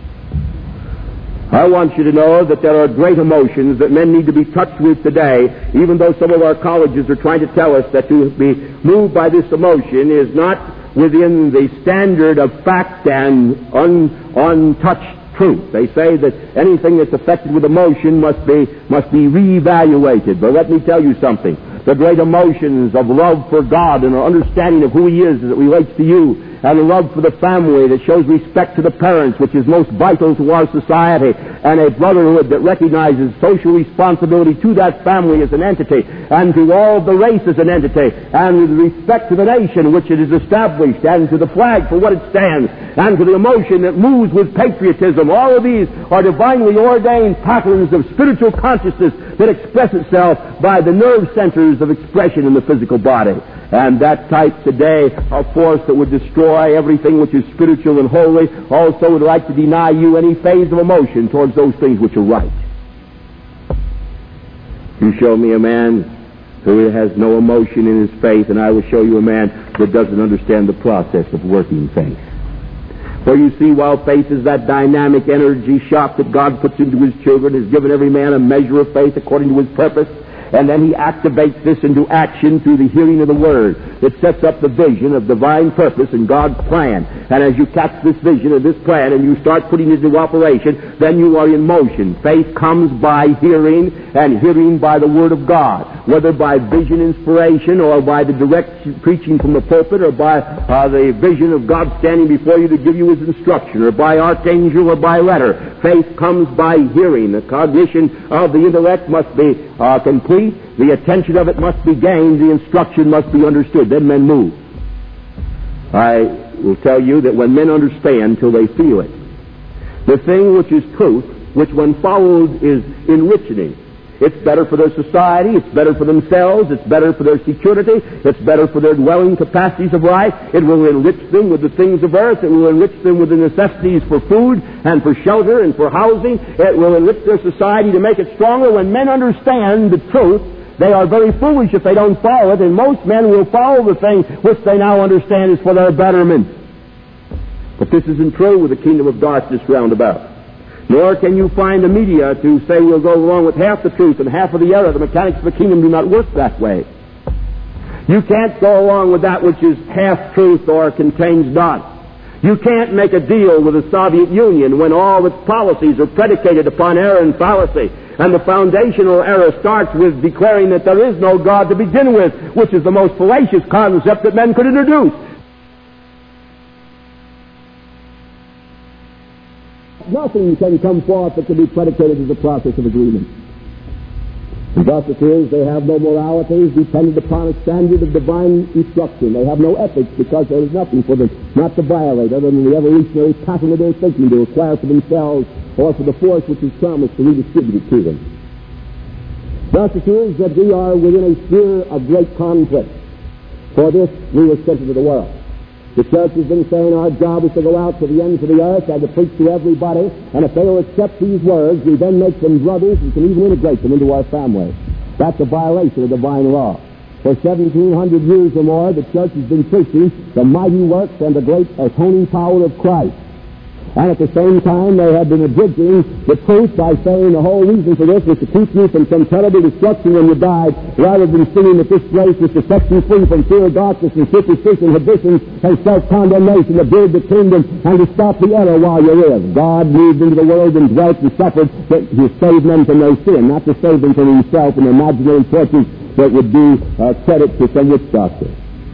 I want you to know that there are great emotions that men need to be touched with today, even though some of our colleges are trying to tell us that to be moved by this emotion is not within the standard of fact and un, untouched truth. They say that anything that's affected with emotion must be must be reevaluated. But let me tell you something. The great emotions of love for God and our understanding of who He is as it relates to you, and a love for the family that shows respect to the parents, which is most vital to our society, and a brotherhood that recognizes social responsibility to that family as an entity, and to all the race as an entity, and with respect to the nation which it is established, and to the flag for what it stands, and to the emotion that moves with patriotism. All of these are divinely ordained patterns of spiritual consciousness that express itself by the nerve centers of expression in the physical body. And that type today of force that would destroy everything which is spiritual and holy also would like to deny you any phase of emotion towards those things which are right. You show me a man who has no emotion in his faith, and I will show you a man that doesn't understand the process of working faith. For you see, while faith is that dynamic energy shock that God puts into His children, has given every man a measure of faith according to his purpose, and then He activates this into action through the hearing of the Word that sets up the vision of divine purpose and God's plan. And as you catch this vision and this plan and you start putting it into operation, then you are in motion. Faith comes by hearing, and hearing by the Word of God, whether by vision inspiration or by the direct preaching from the pulpit or by uh, the vision of God standing before you to give you His instruction, or by archangel or by letter. Faith comes by hearing. The cognition of the intellect must be uh, complete. The attention of it must be gained. The instruction must be understood. Then men move. I will tell you that when men understand till they feel it, the thing which is truth, which when followed is enriching. It's better for their society, it's better for themselves, it's better for their security, it's better for their dwelling capacities of life. It will enrich them with the things of earth, it will enrich them with the necessities for food and for shelter and for housing. It will enrich their society to make it stronger. When men understand the truth, they are very foolish if they don't follow it, and most men will follow the thing which they now understand is for their betterment. But this isn't true with the kingdom of darkness round about. Nor can you find the media to say we'll go along with half the truth and half of the error. The mechanics of the kingdom do not work that way. You can't go along with that which is half truth or contains not. You can't make a deal with the Soviet Union when all its policies are predicated upon error and fallacy. And the foundational error starts with declaring that there is no God to begin with, which is the most fallacious concept that men could introduce. Nothing can come forth that can be predicated as a process of agreement. And thus it is, they have no moralities dependent upon a standard of divine instruction. They have no ethics because there is nothing for them not to violate other than the evolutionary pattern of their thinking to acquire for themselves or for the force which is promised to redistribute it to them. Thus it is that we are within a sphere of great conflict. For this we were sent into the world. The church has been saying our job is to go out to the ends of the earth and to preach to everybody, and if they will accept these words, we then make them brothers and can even integrate them into our family. That's a violation of divine law. For seventeen hundred years or more, the church has been preaching the mighty works and the great atoning power of Christ. And at the same time, they have been abridging the truth by saying the whole reason for this was to keep you from some terrible destruction when you died, rather than singing that this grace was to set you free from fear of darkness and superstition, tradition, and self-condemnation, to build the kingdom and to stop the error while you live. God moved into the world and dwelt and suffered to save men from their sin, not to save them from himself and imaginary tortures that would do uh, credit to some witch doctor.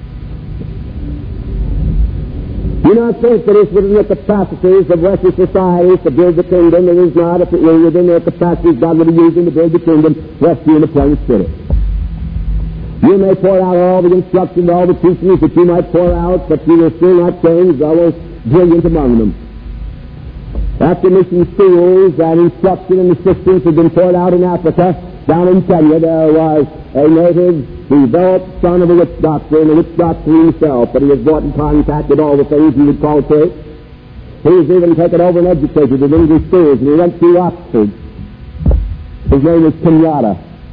Do not think that it's within the capacities of Western societies to build the kingdom. It is not. If it were within their capacities, God would be using to build the kingdom, rest you in the plain spirit. You may pour out all the instruction, all the teachings that you might pour out, but you will still not change the most brilliant among them. After mission schools and instruction and assistance had been poured out in Africa, down in Kenya, there was a native developed son of a witch doctor, and a witch doctor himself, but he was brought in contact with all the things you would call church. He was even taken over and educated in English schools, and he went to Oxford. His name was Kenyatta.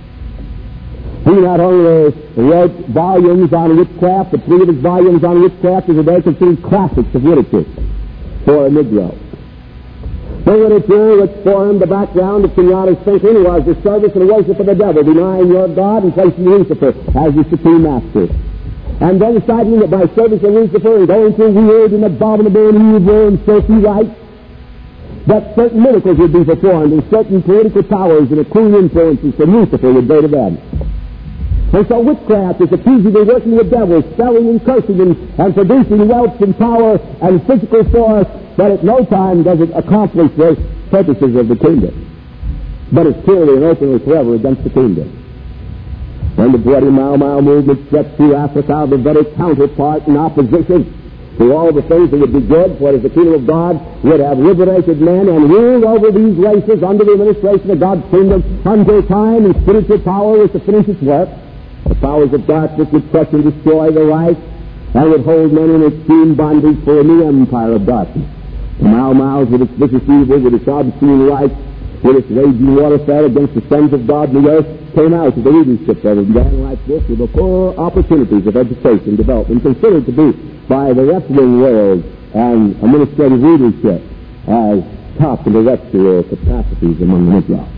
He not only wrote volumes on witchcraft, but three of his volumes on witchcraft are today considered classics of literature for a Negro. The literature which formed the background of Kenyatta's thinking was the service and worship of the devil, denying your God and placing Lucifer as the supreme master. And then deciding that by service of Lucifer and going through weird and abominable and evil and filthy rites, that certain miracles would be performed and certain political powers and accruing influences from Lucifer would go to them. And so witchcraft is accusing of working with devils, spelling and cursing and, and producing wealth and power and physical force, but at no time does it accomplish the purposes of the kingdom. But it's clearly and openly forever against the kingdom. When the bloody Mau Mau movement swept through Africa, the very counterpart in opposition to all the things that would be good, for as the kingdom of God would have liberated men and ruled over these races under the administration of God's kingdom until time and spiritual power was to finish its work. The powers of darkness would crush and destroy the right and would hold men in extreme bondage for a new empire of darkness. The Mau Mau's with its vicious evil, with its obscene rights, with its raging warfare against the sons of God in the earth, came out of the leadership of a man like this with the full opportunities of education, development, considered to be by the wrestling world and administrative leadership as top intellectual capacities among the Negroes.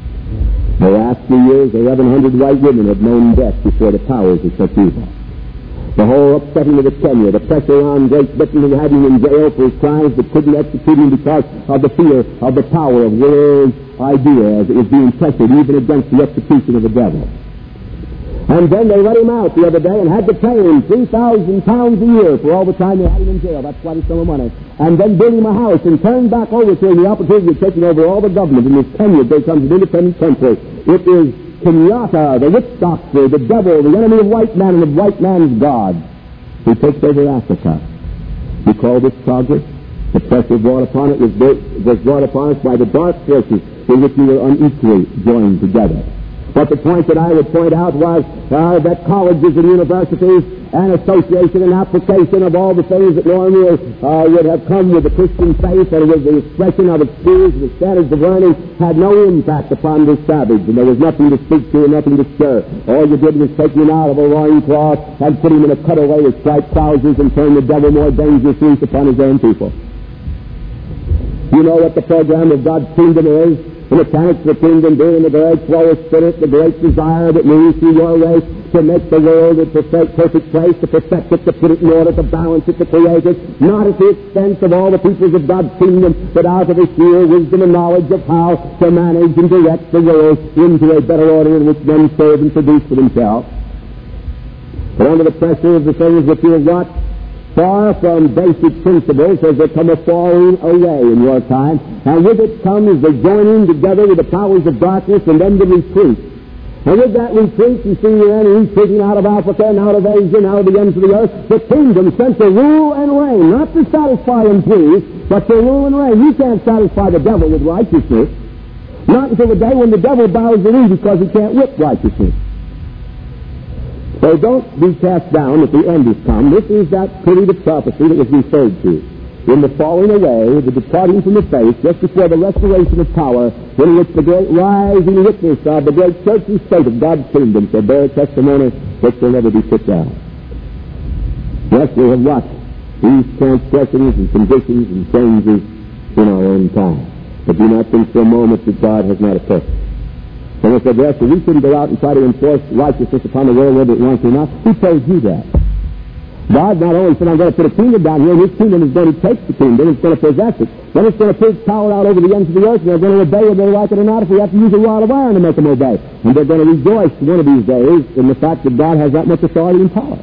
The last few years, eleven hundred white women have known death before the powers of such evil. The whole upsetting of the Kenya, the pressure on Great Britain and having him in jail for his crimes but couldn't execute him because of the fear of the power of world idea as it was being pressured even against the execution of the devil. And then they let him out the other day and had to pay him three thousand pounds a year for all the time they had him in jail. That's quite a sum of money. And then built him a house and turned back over to him the opportunity of taking over all the government in this Kenya becomes an independent country. It is Kenyatta, the witch doctor, the devil, the enemy of white man and of white man's God, who takes over Africa. We call this progress. The pressure brought upon it was, was brought upon us by the dark forces in which we were unequally joined together. But the point that I would point out was uh, that colleges and universities and association and application of all the things that normally uh, would have come with the Christian faith and with the expression of its schools, the standards of learning, had no impact upon this savage, and there was nothing to speak to and nothing to stir. All you did was take him out of a loincloth and put him in a cutaway with striped trousers and turn the devil more dangerous loose upon his own people. You know what the program of God's kingdom is? The mechanics of the kingdom being the great flow of spirit, the great desire that moves through your race to make the world a perfect, perfect place, to perfect it, to put it in order, to balance it, to create it, not at the expense of all the peoples of God's kingdom, but out of a sheer wisdom and knowledge of how to manage and direct the world into a better order in which men serve and produce for themselves. But under the pressure of the things that you have got, far from basic principles, has there come a falling away in your time, and with it comes the joining together with the powers of darkness and then the retreat. And with that retreat, you see your enemy retreating out of Africa and out of Asia and out of the ends of the earth. The kingdom sent to rule and reign, not to satisfy and please, but to rule and reign. You can't satisfy the devil with righteousness, not until the day when the devil bows the knee because he can't whip righteousness. So don't be cast down that the end is come. This is that period of prophecy that was referred to. In the falling away, the departing from the faith, just before the restoration of power, in which the great rising witness of the great church and state of God's kingdom shall bear testimony which will never be put down. Yes, we have watched these transgressions and conditions and changes in our own time. But do not think for a moment that God has not a purpose. And if said, yes, we shouldn't go out and try to enforce righteousness upon the world whether it wants or not. Who told you that? God not only said, I'm going to put a kingdom down here, and his kingdom is going to take the kingdom, it's going to possess it. Then it's going to put power out over the ends of the earth, and they're going to obey whether they like it or not if we have to use a rod of iron to make them obey. And they're going to rejoice one of these days in the fact that God has that much authority and power.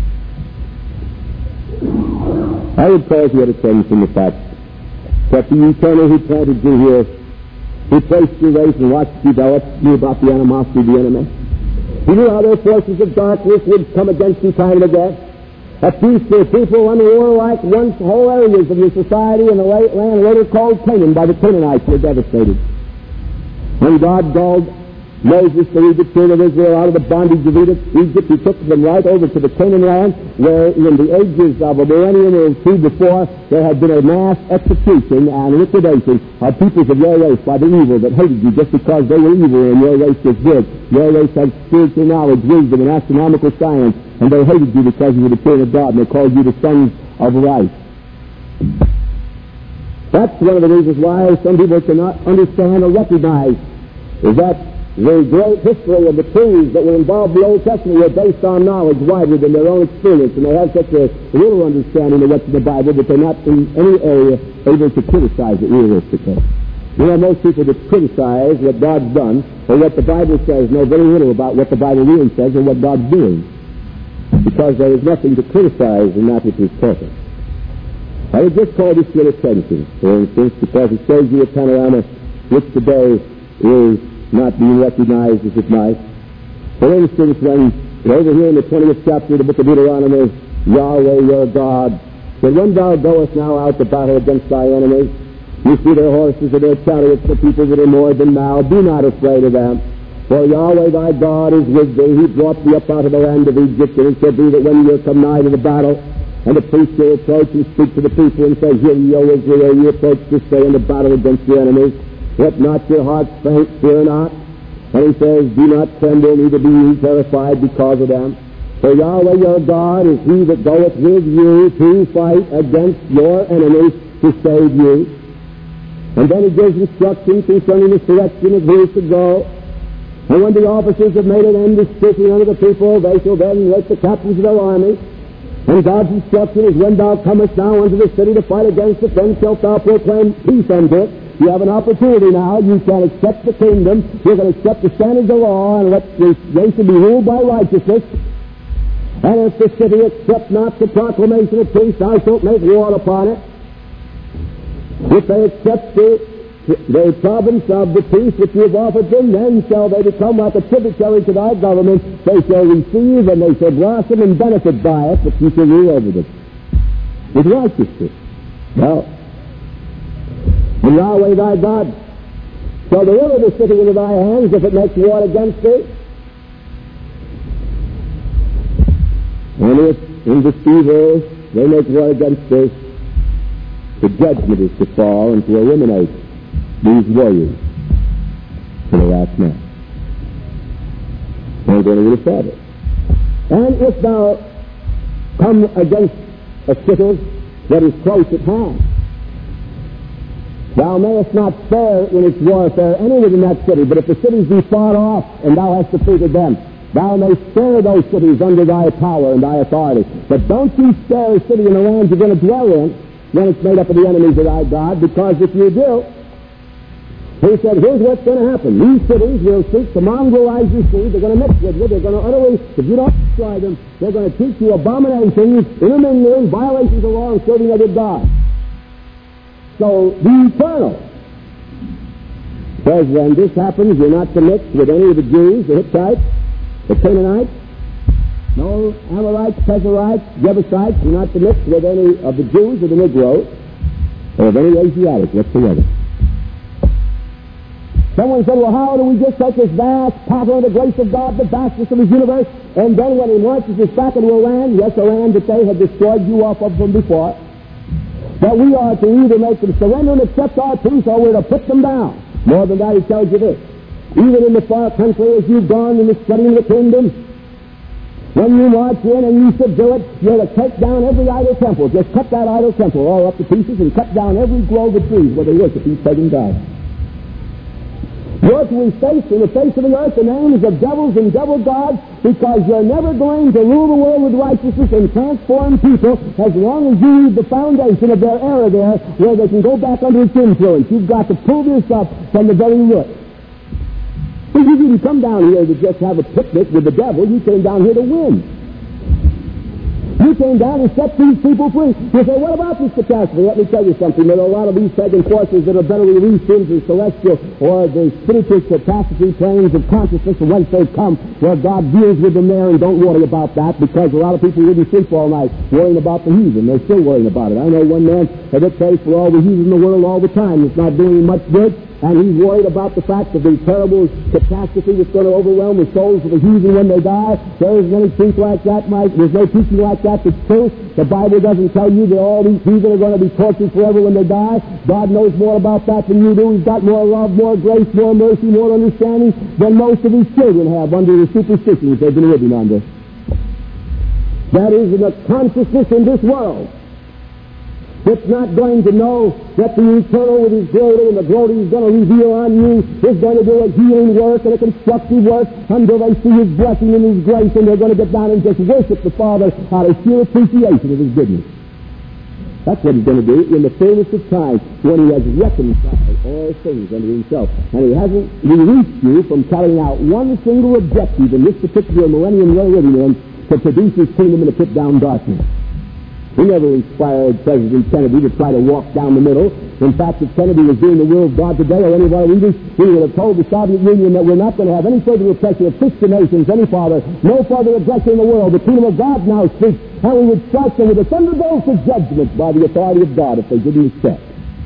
I would cause your attention to the fact that the eternal who planted you here, who placed your race and watched you develop, knew about the animosity of the enemy. He knew how those forces of darkness would come against you time and again. A peaceful people, unwarlike, once whole areas of your society in the land later called Canaan by the Canaanites were devastated. When God called Moses to lead the children of Israel out of the bondage of Egypt, he took them right over to the Canaan land, where in the ages of a millennium or two before, there had been a mass execution and liquidation of peoples of your race by the evil that hated you just because they were evil and your race was good. Your race had spiritual knowledge, wisdom, and astronomical science, and they hated you because you were the children of God, and they called you the sons of light. That's one of the reasons why some people cannot understand or recognize is that the great history of the truths that were involved in the Old Testament were based on knowledge wider than their own experience, and they have such a little understanding of what's in the Bible that they're not in any area able to criticize it realistically. You know, most people that criticize what God's done or what the Bible says know very little about what the Bible really says or what God's doing, because there is nothing to criticize in that which is perfect. I would just call this to your attention, for instance, because it shows you a panorama which today is not being recognized as it might. For instance, when over here in the twentieth chapter of the book of Deuteronomy, Yahweh your God said, when thou goest now out to battle against thy enemies, you see their horses and their chariots, the people that are more than thou, be not afraid of them. For Yahweh thy God is with thee. He brought thee up out of the land of Egypt, and it shall be that when you come nigh to the battle, and the priest shall approach and speak to the people and say, hear ye, O Israel, you approach this day in the battle against your enemies. Let not your hearts faint, fear not. And he says, do not tremble, neither be ye terrified because of them. For Yahweh your God is he that goeth with you to fight against your enemies to save you. And then he gives instructions concerning the selection of who is to go. And when the officers have made an end of speaking unto the people, they shall then let the captains of their army. And God's instruction is, when thou comest now unto the city to fight against it, then shalt thou proclaim peace unto it. You have an opportunity now. You can accept the kingdom. You can accept the standards of law and let the nation be ruled by righteousness. And if the city accept not the proclamation of peace, thou shalt make war upon it. If they accept the, the province of the peace which you have offered them, then shall they become like a tributary to thy government. They shall receive and they shall blossom and benefit by it, but you shall rule over them with righteousness. Well, and Yahweh thy God shall deliver the city into thy hands if it makes war against thee. And if in this evil they make war against thee, the judgment is to fall and to eliminate these warriors for the last man. They're going to refute it. And if thou come against a city that is close at hand, thou mayest not spare in its warfare any within that city, but if the cities be far off, and thou hast defeated them, thou mayst spare those cities under thy power and thy authority. But don't you spare a city in the land you're going to dwell in when it's made up of the enemies of thy God, because if you do, he said, here's what's going to happen. These cities will seek to mongrelize your seed. They're going to mix with you. They're going to utterly, if you don't destroy them, they're going to teach you abominations, intermingling, violations of law, and serving other gods. So, be eternal. Because when this happens, you're not to mix with any of the Jews, the Hittites, the Canaanites, no Amorites, Pezerites, Jebusites. You're not to mix with any of the Jews or the Negroes, or of any Asiatic whatsoever. Someone said, well, how do we just take this vast power of the grace of God, the vastness of His universe, and then when He launches us back into a land, yes, a land that they had destroyed you off of from before, that we are to either make them surrender and accept our truth, or we're to put them down. More than that, He tells you this. Even in the far country, as you've gone in the study of the kingdom, when you march in and you subdue it, you're to take down every idol temple. Just cut that idol temple all up to pieces and cut down every grove of trees where they worship these pagan gods. You're to efface in the face of the earth the names of devils and devil gods, because you're never going to rule the world with righteousness and transform people as long as you leave the foundation of their error there where they can go back under its influence. You've got to pull this up from the very root. If you didn't come down here to just have a picnic with the devil, you came down here to win. You came down and set these people free. You say, what about this catastrophe? Let me tell you something. There are a lot of these pagan forces that are better released into celestial or the spiritual catastrophe planes of consciousness from whence they come, where God deals with them there, and don't worry about that, because a lot of people wouldn't sleep all night worrying about the heathen. They're still worrying about it. I know one man that prays for all the heathen in the world all the time. It's not doing much good. And he's worried about the fact of the terrible catastrophe that's going to overwhelm the souls of the heathen when they die. There isn't any truth like that, Mike. There's no teaching like that that's true. The Bible doesn't tell you that all these heathen are going to be tortured forever when they die. God knows more about that than you do. He's got more love, more grace, more mercy, more understanding than most of his children have under the superstitions they've been living under. That is in the consciousness in this world. It's not going to know that the eternal with His glory and the glory He's going to reveal on you is going to do a healing work and a constructive work until they see His blessing and His grace, and they're going to get down and just worship the Father out of sheer appreciation of His goodness. That's what He's going to do in the fullness of time, when He has reconciled all things unto Himself. And He hasn't released you from carrying out one single objective in this particular millennium we're living in, to produce His kingdom in a pit-down darkness. He never inspired President Kennedy to try to walk down the middle. In fact, if Kennedy was doing the will of God today, or any of our leaders, we would have told the Soviet Union that we're not going to have any further oppression of Christian nations any farther, no further aggression in the world. The kingdom of God now speaks, and we would strike them with a thunderbolt of judgment by the authority of God if they didn't accept.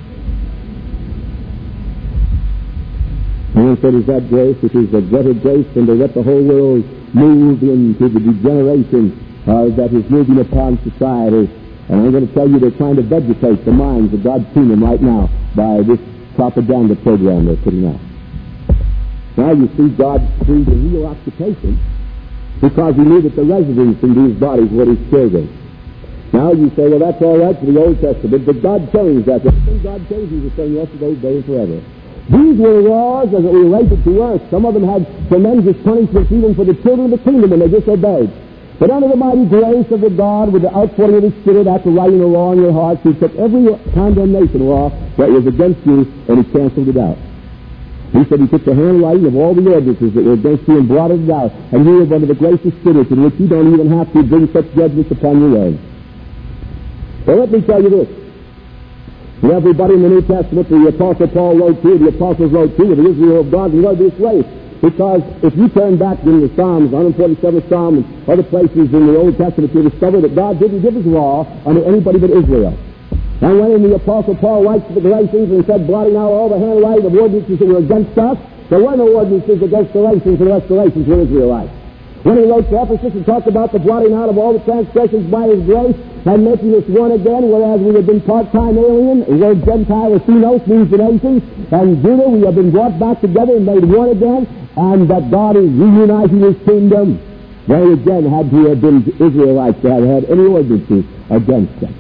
And he said, is that grace? It is a greater grace than to let the whole world move into the degeneration uh, that is moving upon society. And I'm going to tell you, they're trying to vegetate the minds of God's kingdom right now by this propaganda program they're putting out. Now you see, God brings a real occupation because He knew that the residents in these bodies were His children. Now you say, well, that's all right for the Old Testament, but God changed that. Everything God changed, He was saying yesterday, today, and forever. These were laws as it related to earth. Some of them had tremendous punishments even for the children of the kingdom when they disobeyed. But under the mighty grace of the God, with the outpouring of His Spirit, after writing the law in your hearts, He took every condemnation law that was against you, and He canceled it out. He said He took the handwriting of all the ordinances that were against you and blotted it out, and you live under the grace of Spirit in which you don't even have to bring such judgments upon your own. So let me tell you this. And everybody in the New Testament, the Apostle Paul wrote to, the Apostles wrote to, the Israel of God, and love this race. Because if you turn back in the Psalms, one forty-seventh Psalm, and other places in the Old Testament, you discover that God didn't give His law unto anybody but Israel. And when the Apostle Paul writes to the Galatians and said, blotting out all the handwriting of ordinances that were against us, there were no ordinances against Galatians unless Galatians were Israelites. When he wrote to Ephesus and talked about the blotting out of all the transgressions by His grace and making us one again, whereas we had been part-time alien, the word Gentile or Theos means the nations, and Judah, we have been brought back together and made one again, and that God is reuniting His kingdom. They again had to have been Israelites to have had any ordinances against them.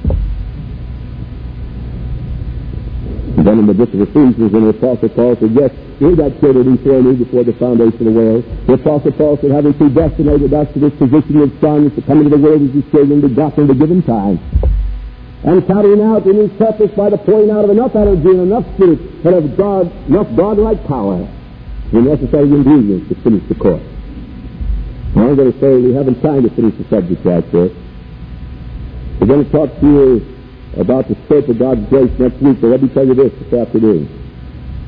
And then in the book of Ephesians, when the Apostle Paul said, yes, we got children before me before the foundation of the world. The Apostle Paul said, having predestinated us to this position of sons to come into the world as His children, begotten at a given time, and carrying out in His purpose by the pouring out of enough energy and enough spirit and of God, enough God-like power, the necessary ingredients to finish the course. Now I'm going to say we haven't time to finish the subject right there. We're going to talk to you about the scope of God's grace next week, but let me tell you this this afternoon.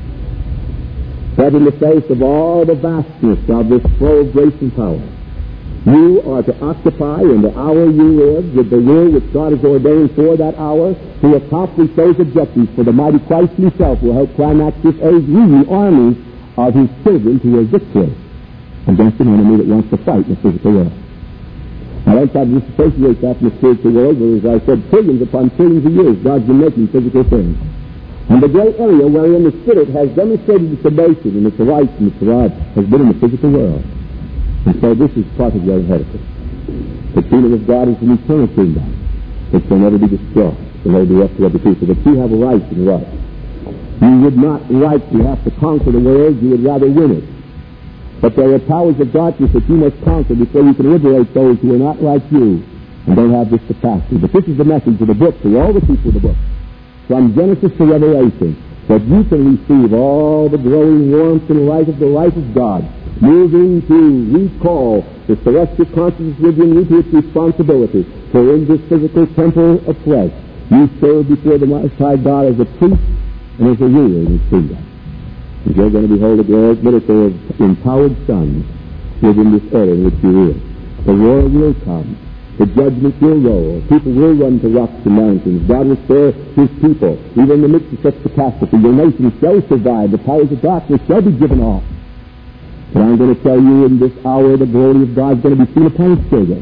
That in the face of all the vastness of this flow of grace and power, You are to occupy in the hour you live with the will which God has ordained for that hour to accomplish those objectives, for the mighty Christ himself will help climax this age, we, the army of his children, to a victory against an enemy that wants to fight in the physical world. Now, I don't try to disassociate that from the spiritual world, but as I said, trillions upon trillions of years, God's been making physical things. And the great area wherein the Spirit has demonstrated its emotion and its rights and its rights has been in the physical world. And so this is part of your inheritance. The kingdom of God is an eternal kingdom. It shall never be destroyed. It will never be left to other people. But you have a right in right. You would not like to have to conquer the world. You would rather win it. But there are powers of darkness that you must conquer before you can liberate those who are not like you and don't have this capacity. But this is the message of the book to all the people of the book, from Genesis to Revelation, that you can receive all the glowing warmth and light of the life of God, moving to recall the celestial consciousness within you to its responsibility. For in this physical temple of flesh, you serve before the Most High God as a priest and as a ruler in his kingdom. And you're going to behold a great miracle of empowered sons within this era in which you live. The war will come. The judgment will roll. People will run to rocks and mountains. God will spare his people. Even in the midst of such catastrophe, your nation shall survive. The powers of darkness shall be given off. But I'm going to tell you in this hour the glory of God is going to be seen upon his children.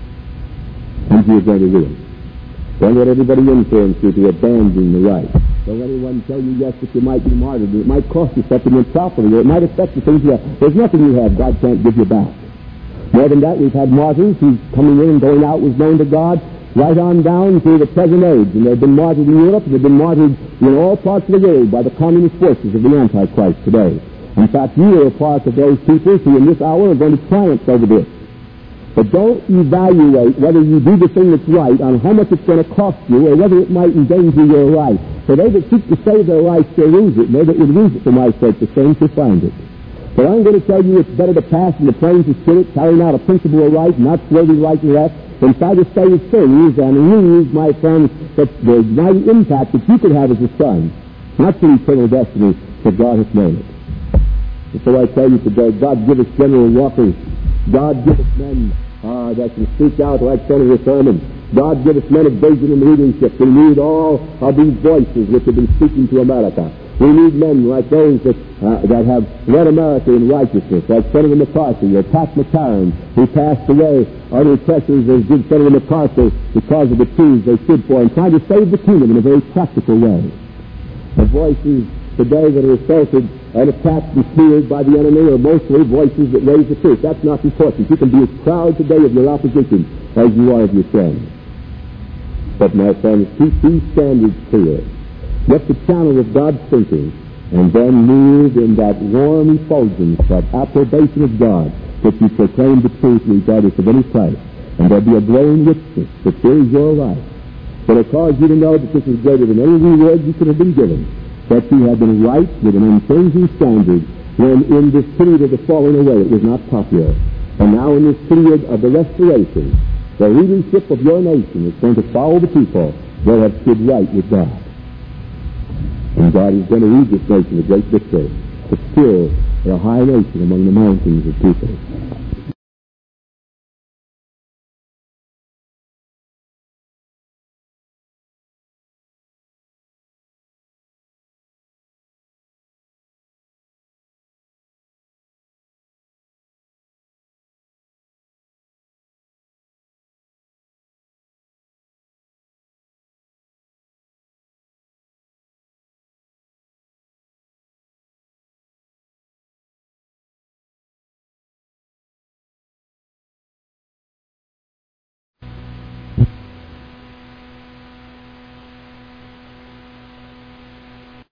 And you're going to win. Don't let everybody influence you to abandon the right. Don't let anyone tell you, yes, that you might be martyred. It might cost you something in property, or it might affect the things you have. There's nothing you have God can't give you back. More than that, we've had martyrs whose coming in and going out was known to God right on down to the present age. And they've been martyred in Europe, and they've been martyred in all parts of the world by the communist forces of the Antichrist today. In fact, you are a part of those people who in this hour are going to triumph over this. But don't evaluate whether you do the thing that's right on how much it's going to cost you or whether it might endanger your life. For they that seek to save their life shall lose it, and they that would lose it for my sake, the same shall find it. But I'm going to tell you it's better to pass in the plains of spirit, carrying out a principle of right, not slowly right and left, than try to save things and lose, my friends, that the mighty impact that you could have as a son, not the eternal destiny that God has made it. And so I tell you today, God give us general walkers. God give us men uh, that can speak out like Senator Thurman. God give us men of vision and leadership. We need all of these voices which have been speaking to America. We need men like those that uh, that have led America in righteousness, like Senator McCarthy or Pat McCarran, who passed away under pressures as did Senator McCarthy because of the truths they stood for and tried to save the kingdom in a very practical way. The voices today that are assaulted and attacked and smeared by the enemy are mostly voices that raise the truth. That's not important. You can be as proud today of your opposition as you are of your friends. But, my friends, keep these standards clear. Get the channel of God's thinking, and then move in that warm effulgence of approbation of God that you proclaim the truth regardless of any price. And there'll be a glowing witness that fills your life. But it'll cause you to know that this is greater than any reward you could have been given. That you have been right with an unchanging standard when in this period of the falling away it was not popular. And now in this period of the restoration, the leadership of your nation is going to follow the people that have stood right with God. And God is going to lead this nation to great victory, to still a high nation among the mountains of people.